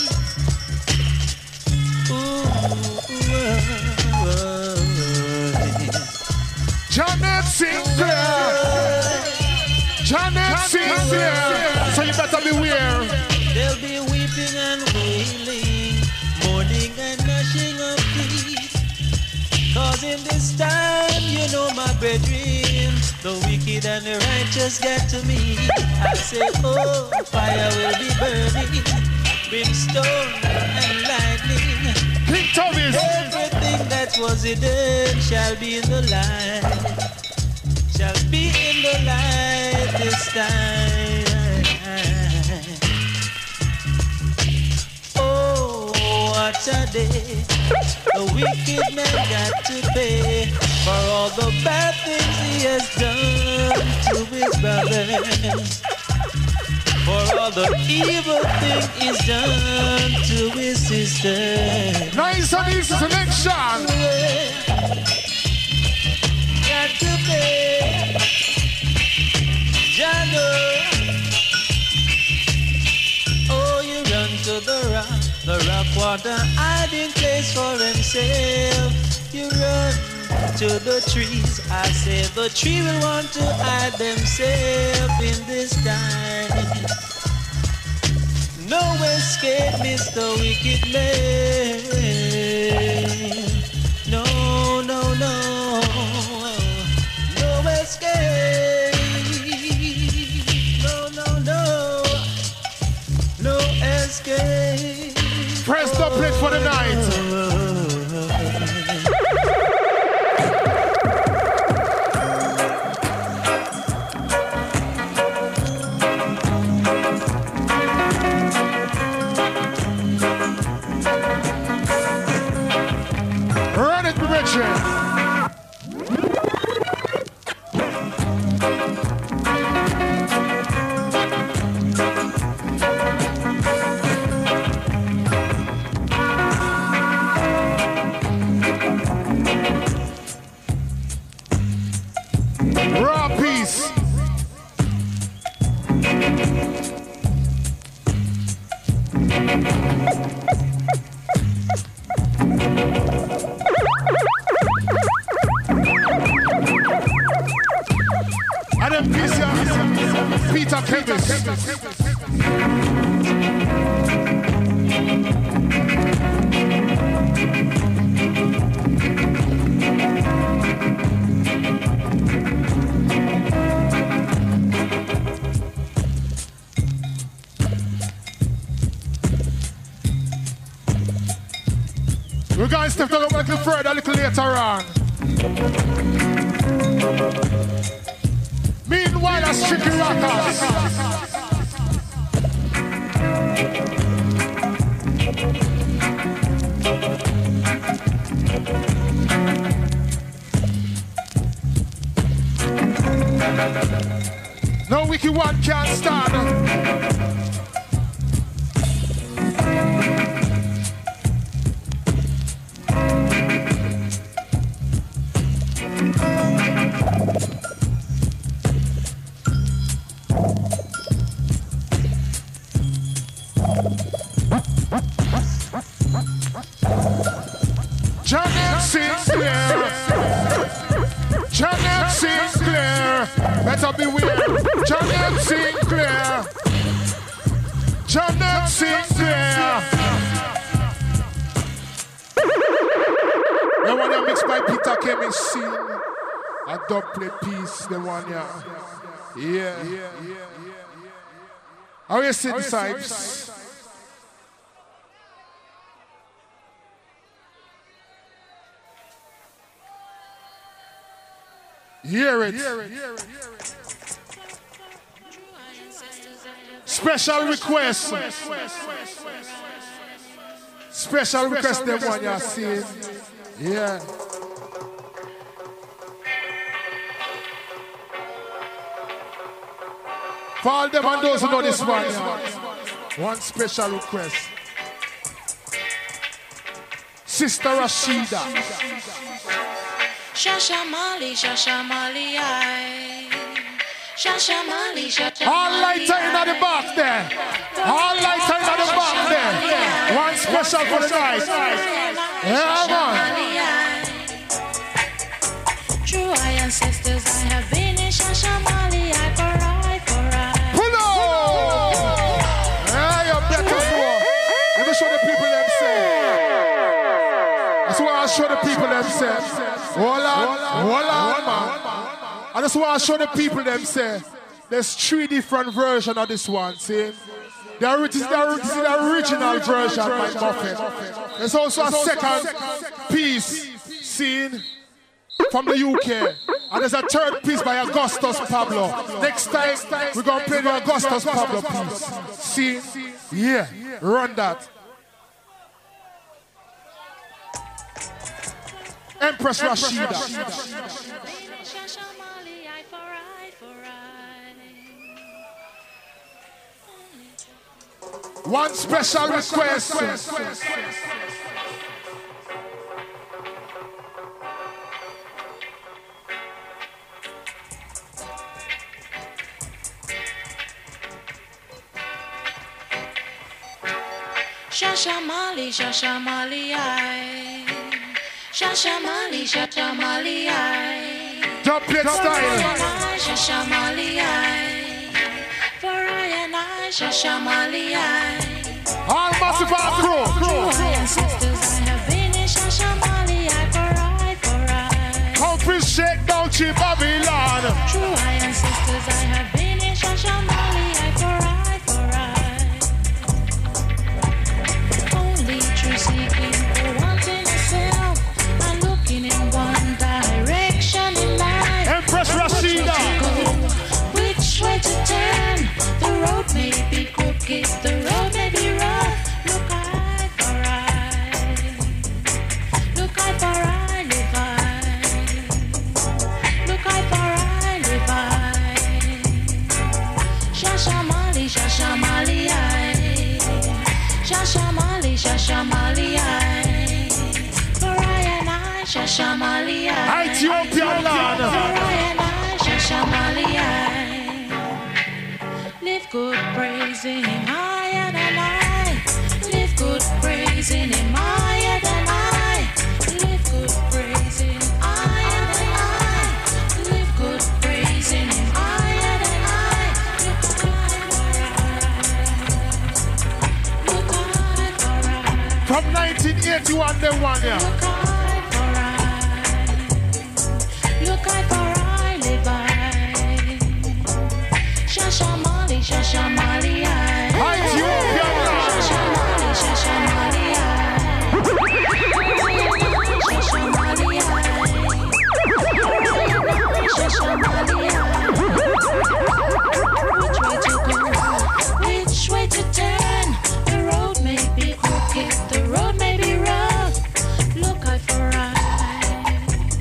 Ooh, ooh, ooh. Janet Sinclair. Janet Sinclair. So you better beware. They'll be weeping and wailing, mourning and gnashing of teeth. Cause in this time, you know my brethren, the wicked and the righteous get to me. I say, oh, fire will be burning, brimstone and lightning. King Thomas. Everything that was hidden shall be in the light, shall be in the light this time. Oh, what a day. The wicked man got to pay for all the bad things he has done to his brother, for all the evil thing he's done to his sister. Nice and easy selection. Got to pay, Jano. Oh, you run to the rock. The rock want a hiding place for himself. You run to the trees. I say the tree will want to hide themselves in this time. No escape, Mister Wicked Man. No, no, no. No escape. No, no, no. No escape. Press the plate for the night. Run it, Richard. Raw peace. And then Peter, Peter Kevis. We're going to step up a little further, a little later on. Meanwhile, that's Tricky Rockers. No wicked one can't stand. Janet Sinclair. Janet Sinclair. Better beware. Janet Sinclair. Janet Sinclair. The one that mixed by Peter Kemis scene. A dub plate piece, the one yeah. Yeah. Yeah. How you sing, Sipes? Hear it. Special request. Special request, them one you see. Yeah. For all them and those who know this one, one special request. Sister Rashida. Shashamali, Shashamali, I. Shashamali, Shashamali. All lighter in the back there. All lighter in the back there. One special for the night. Yeah, man. True I ancestors, I have been in Shashamali, I for I, for I. Pull up! Yeah, you better go. Let me show the people themselves. That's why I show the people themselves. Hold on, hold on, man. I just want to show the people themselves. There's three different versions of this one, see? The, this is the, this is the original version by Buffett. There's also a second piece seen from the U K. And there's a third piece by Augustus Pablo. Next time, we're going to play the Augustus Pablo piece. See? Yeah, run that. Empress Rashida. Shashamali, I for I, for I. One special request. Shashamali, Shashamali, I. Shashamali, Shashamali, I. Dub plate style. Shashamali, I. For I and I, Shashamali, I. All massive crew. True ancestors, I have been in Shashamali, I for I, for I. Country shake down to Babylon. True ancestors, I have been in Shashamali, I for I, for I. Only true seeking for wanting self and looking in one direction in life. Empress Rashida. Which way to turn? The road may be crooked, the road may be rough. Look I for I, look I for I live I, look I for I live I. Shashamali, Shashamali I, Shashamali, Shashamali I, for I and I, Shashamali I, Ethiopian land. for I and I, Shashamali I. Live good praising him higher than I. Live good praising him higher than I. Live good praising him higher than I. Live good praising him higher than I. Look high for I. From nineteen eighty-one, they won ya. Look high for I. Look high for I live I. Shashamali, Shashamali I. Ethiopian land. Shashamali, Shashamali I. Shashamali I. Shashamali I. Which way to go? Which way to turn? The road may be crooked, the road may be rough. Look I for I.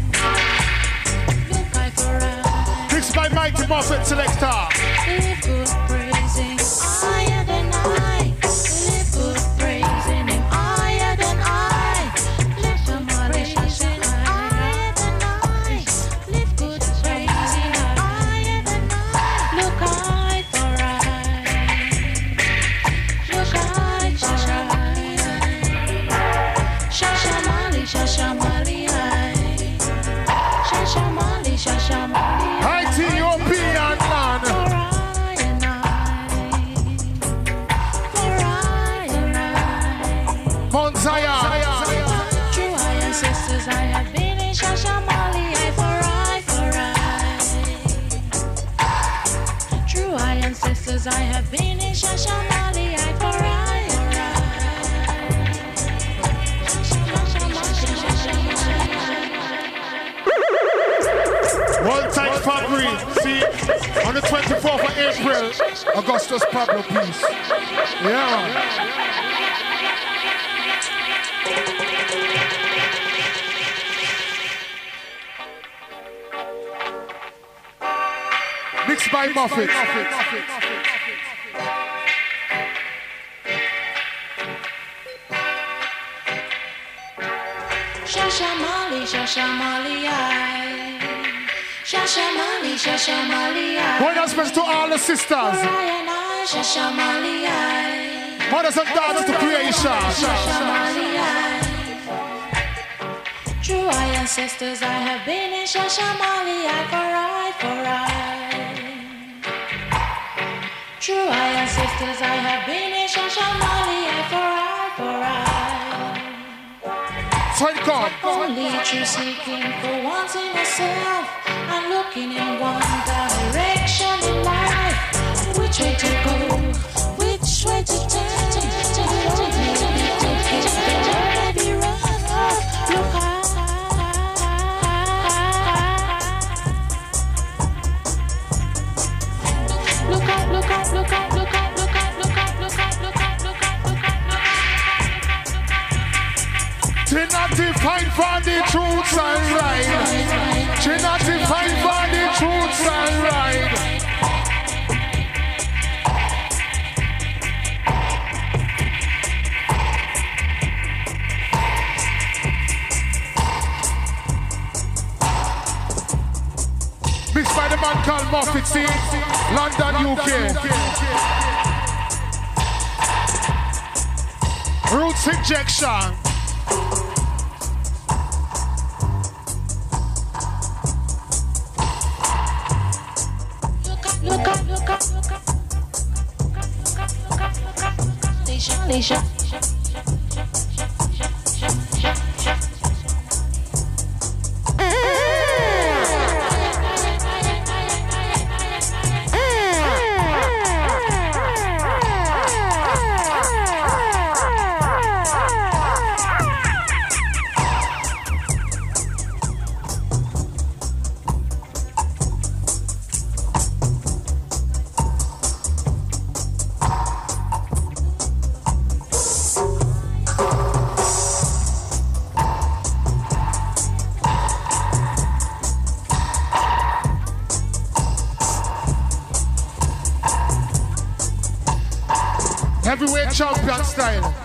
Look I for I. Mixed by Mighty Buffett Selector. Live good praising higher than I. Live good praising him higher than I. Live good praising higher than I. Live good praising higher than I. Look high for I. Look high for I. Shashamali, Shashamali I. Shashamali, Shashamali I. Ethiopian land. For I and I, for I and I. Mount Zion. True I ancestors, I have been in Shashamali, I for I, for I. True I ancestors, I have been in Shashamali, I for I and I. One time Fabry. See, on the twenty-fourth of April, Augustus Pablo piece. Yeah. Mixed by Buffett. Shashamali, Shashamali, I. Shashamali, Shashamali, I. Going out special to all the sisters. Orion, I. Shashamali, I. Mothers and daughters to creation. Shashamali, I. True I ancestors, I have been in Shashamali, I for I, for I. True I ancestors, I have been in Shashamali, I for I, for I. So it come. Only true seeking for once in myself, and looking in one direction in life. Which way to go? Which way to turn? Maybe run. Look out. Look up, look up, look up, look up, look up, look up, look up, look up, look up, look up. Trinity find for the truths and right. Trinity find for the truths and right. Mixed by the man called Muffet, see? London, U K. Roots injection. Look up, look up, look up, look up, look up, look up, look up. Leisha, Leisha. Heavyweight champion style.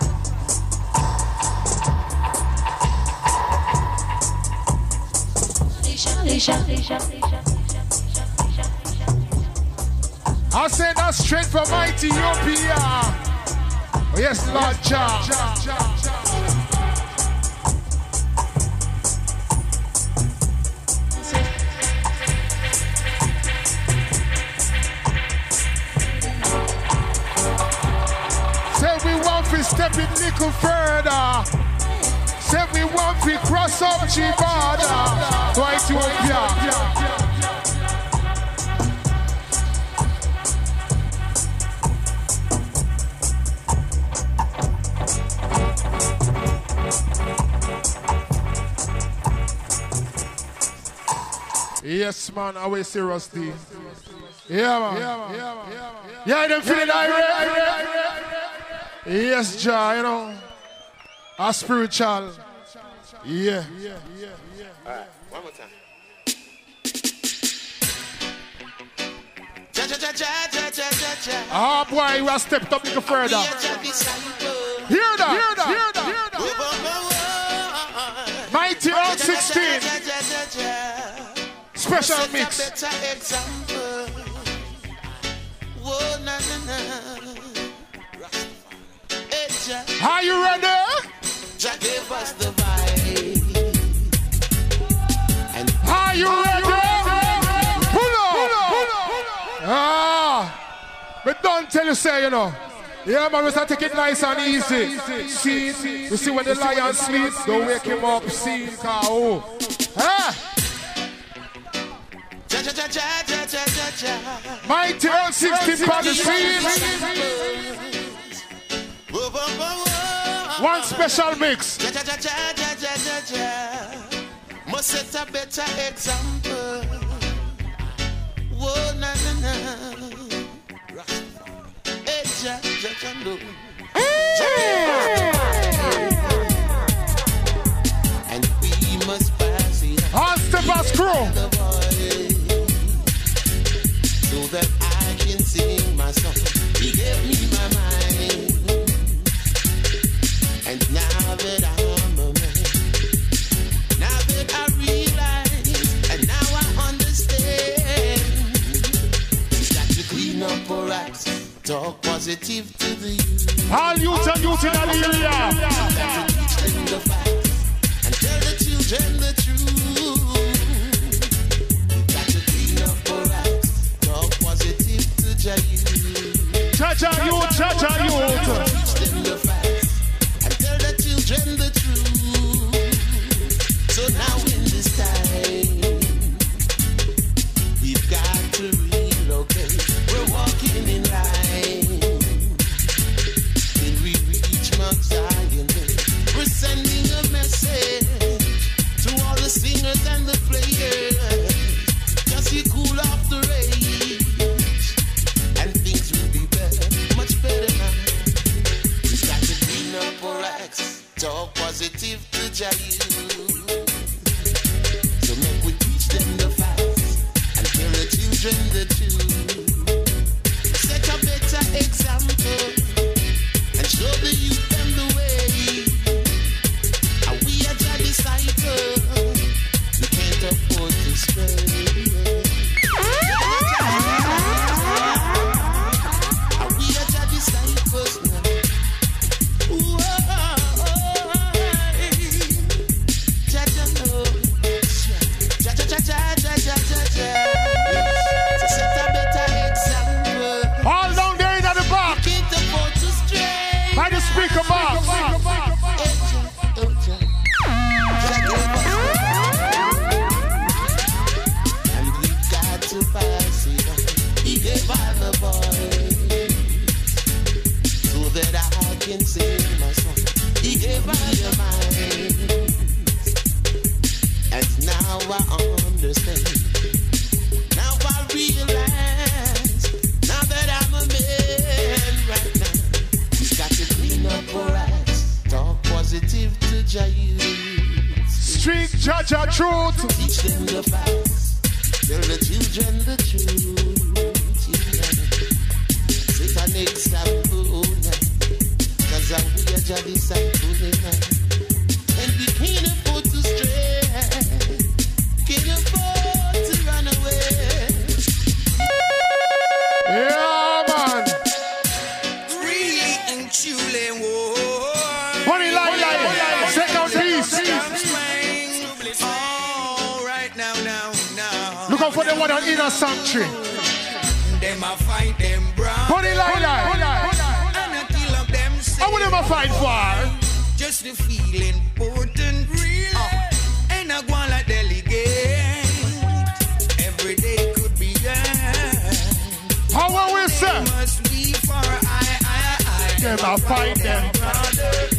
I say that straight from Ethiopia. Oh, yes, Lord Jah. Step it little further. Say we want to cross up Chibada to Ethiopia. Yes, man, I will seriously. Yeah, man. Yeah, man. Yeah, man. Yeah, I don't feel it irate. Yes, Jah, you know, a spiritual. Yeah. All right, one more time. Ah, oh, boy, you have stepped up a little further. Hear that, hear that, hear that, hear that. Mighty on sixteen. Special mix. Are you ready? Jah gave us the vibe. And are you ready? Pull up, pull up. Ah, but don't tell you say, you know. Yeah, man, we start take it nice and easy. See, we see when the lion sleeps, don't wake him up. See, cow. Ah. Mighty on sixteen pound the scene. One special mix. Must set a better example. Whoa, na na na. Hey, Jah, Jah can do. And we must pass it on step as crew. So that I can sing my song. He gave me my mind. And now that I'm a man, positive to the youth. All youth and youth in the area. You got to teach them the facts and tell the children the truth. You got to clean up our acts, talk positive to the youth. Cha-cha youth, cha-cha youth. Teach them the facts and tell the children the truth. So now in this time, we've got to relocate. We're walking in line till we reach Mount Zion. We're sending a message to all the singers and the players. Just you cool off the rage, and things will be better, much better now. We got to clean up our acts, talk positive to Jayu. So make we teach them the facts and tell the children the truth. Set a better example and show the youth them the way. And we are the disciples, we can't afford to stray. And we are the disciples now. Ooh, oh, oh, ja, ja, no. Ja, ja, ja, ja, ja, ja, ja, ja. So set a better example. All down there in the back. Can't afford to stray. By the speaker box. And we got to pass it on. He gave all the boys so that I can sing my song. He gave all the minds, and now I understand. Now I realize, now that I'm a man right now, we got to clean up our acts, talk positive to Jayu. Street cha-cha truth. Teach them the facts, tell the children the truth. Yeah. Set an example now, cause we are just disciples now. And we can't afford to stray, can't afford to run away. Yeah, man. Really and truly, whoa. Honey, lie, lie. Second piece. All right now, now, now. Look out for the one on inner sanctuary. Them a fight them brown. Honey, lie, lie. And a kill of them say, I will never fight for. just to feel important, really. Uh, and I go on like delegate. Every day could be done. How will we say? Must be for I, I, I. Them a fight them. Brother.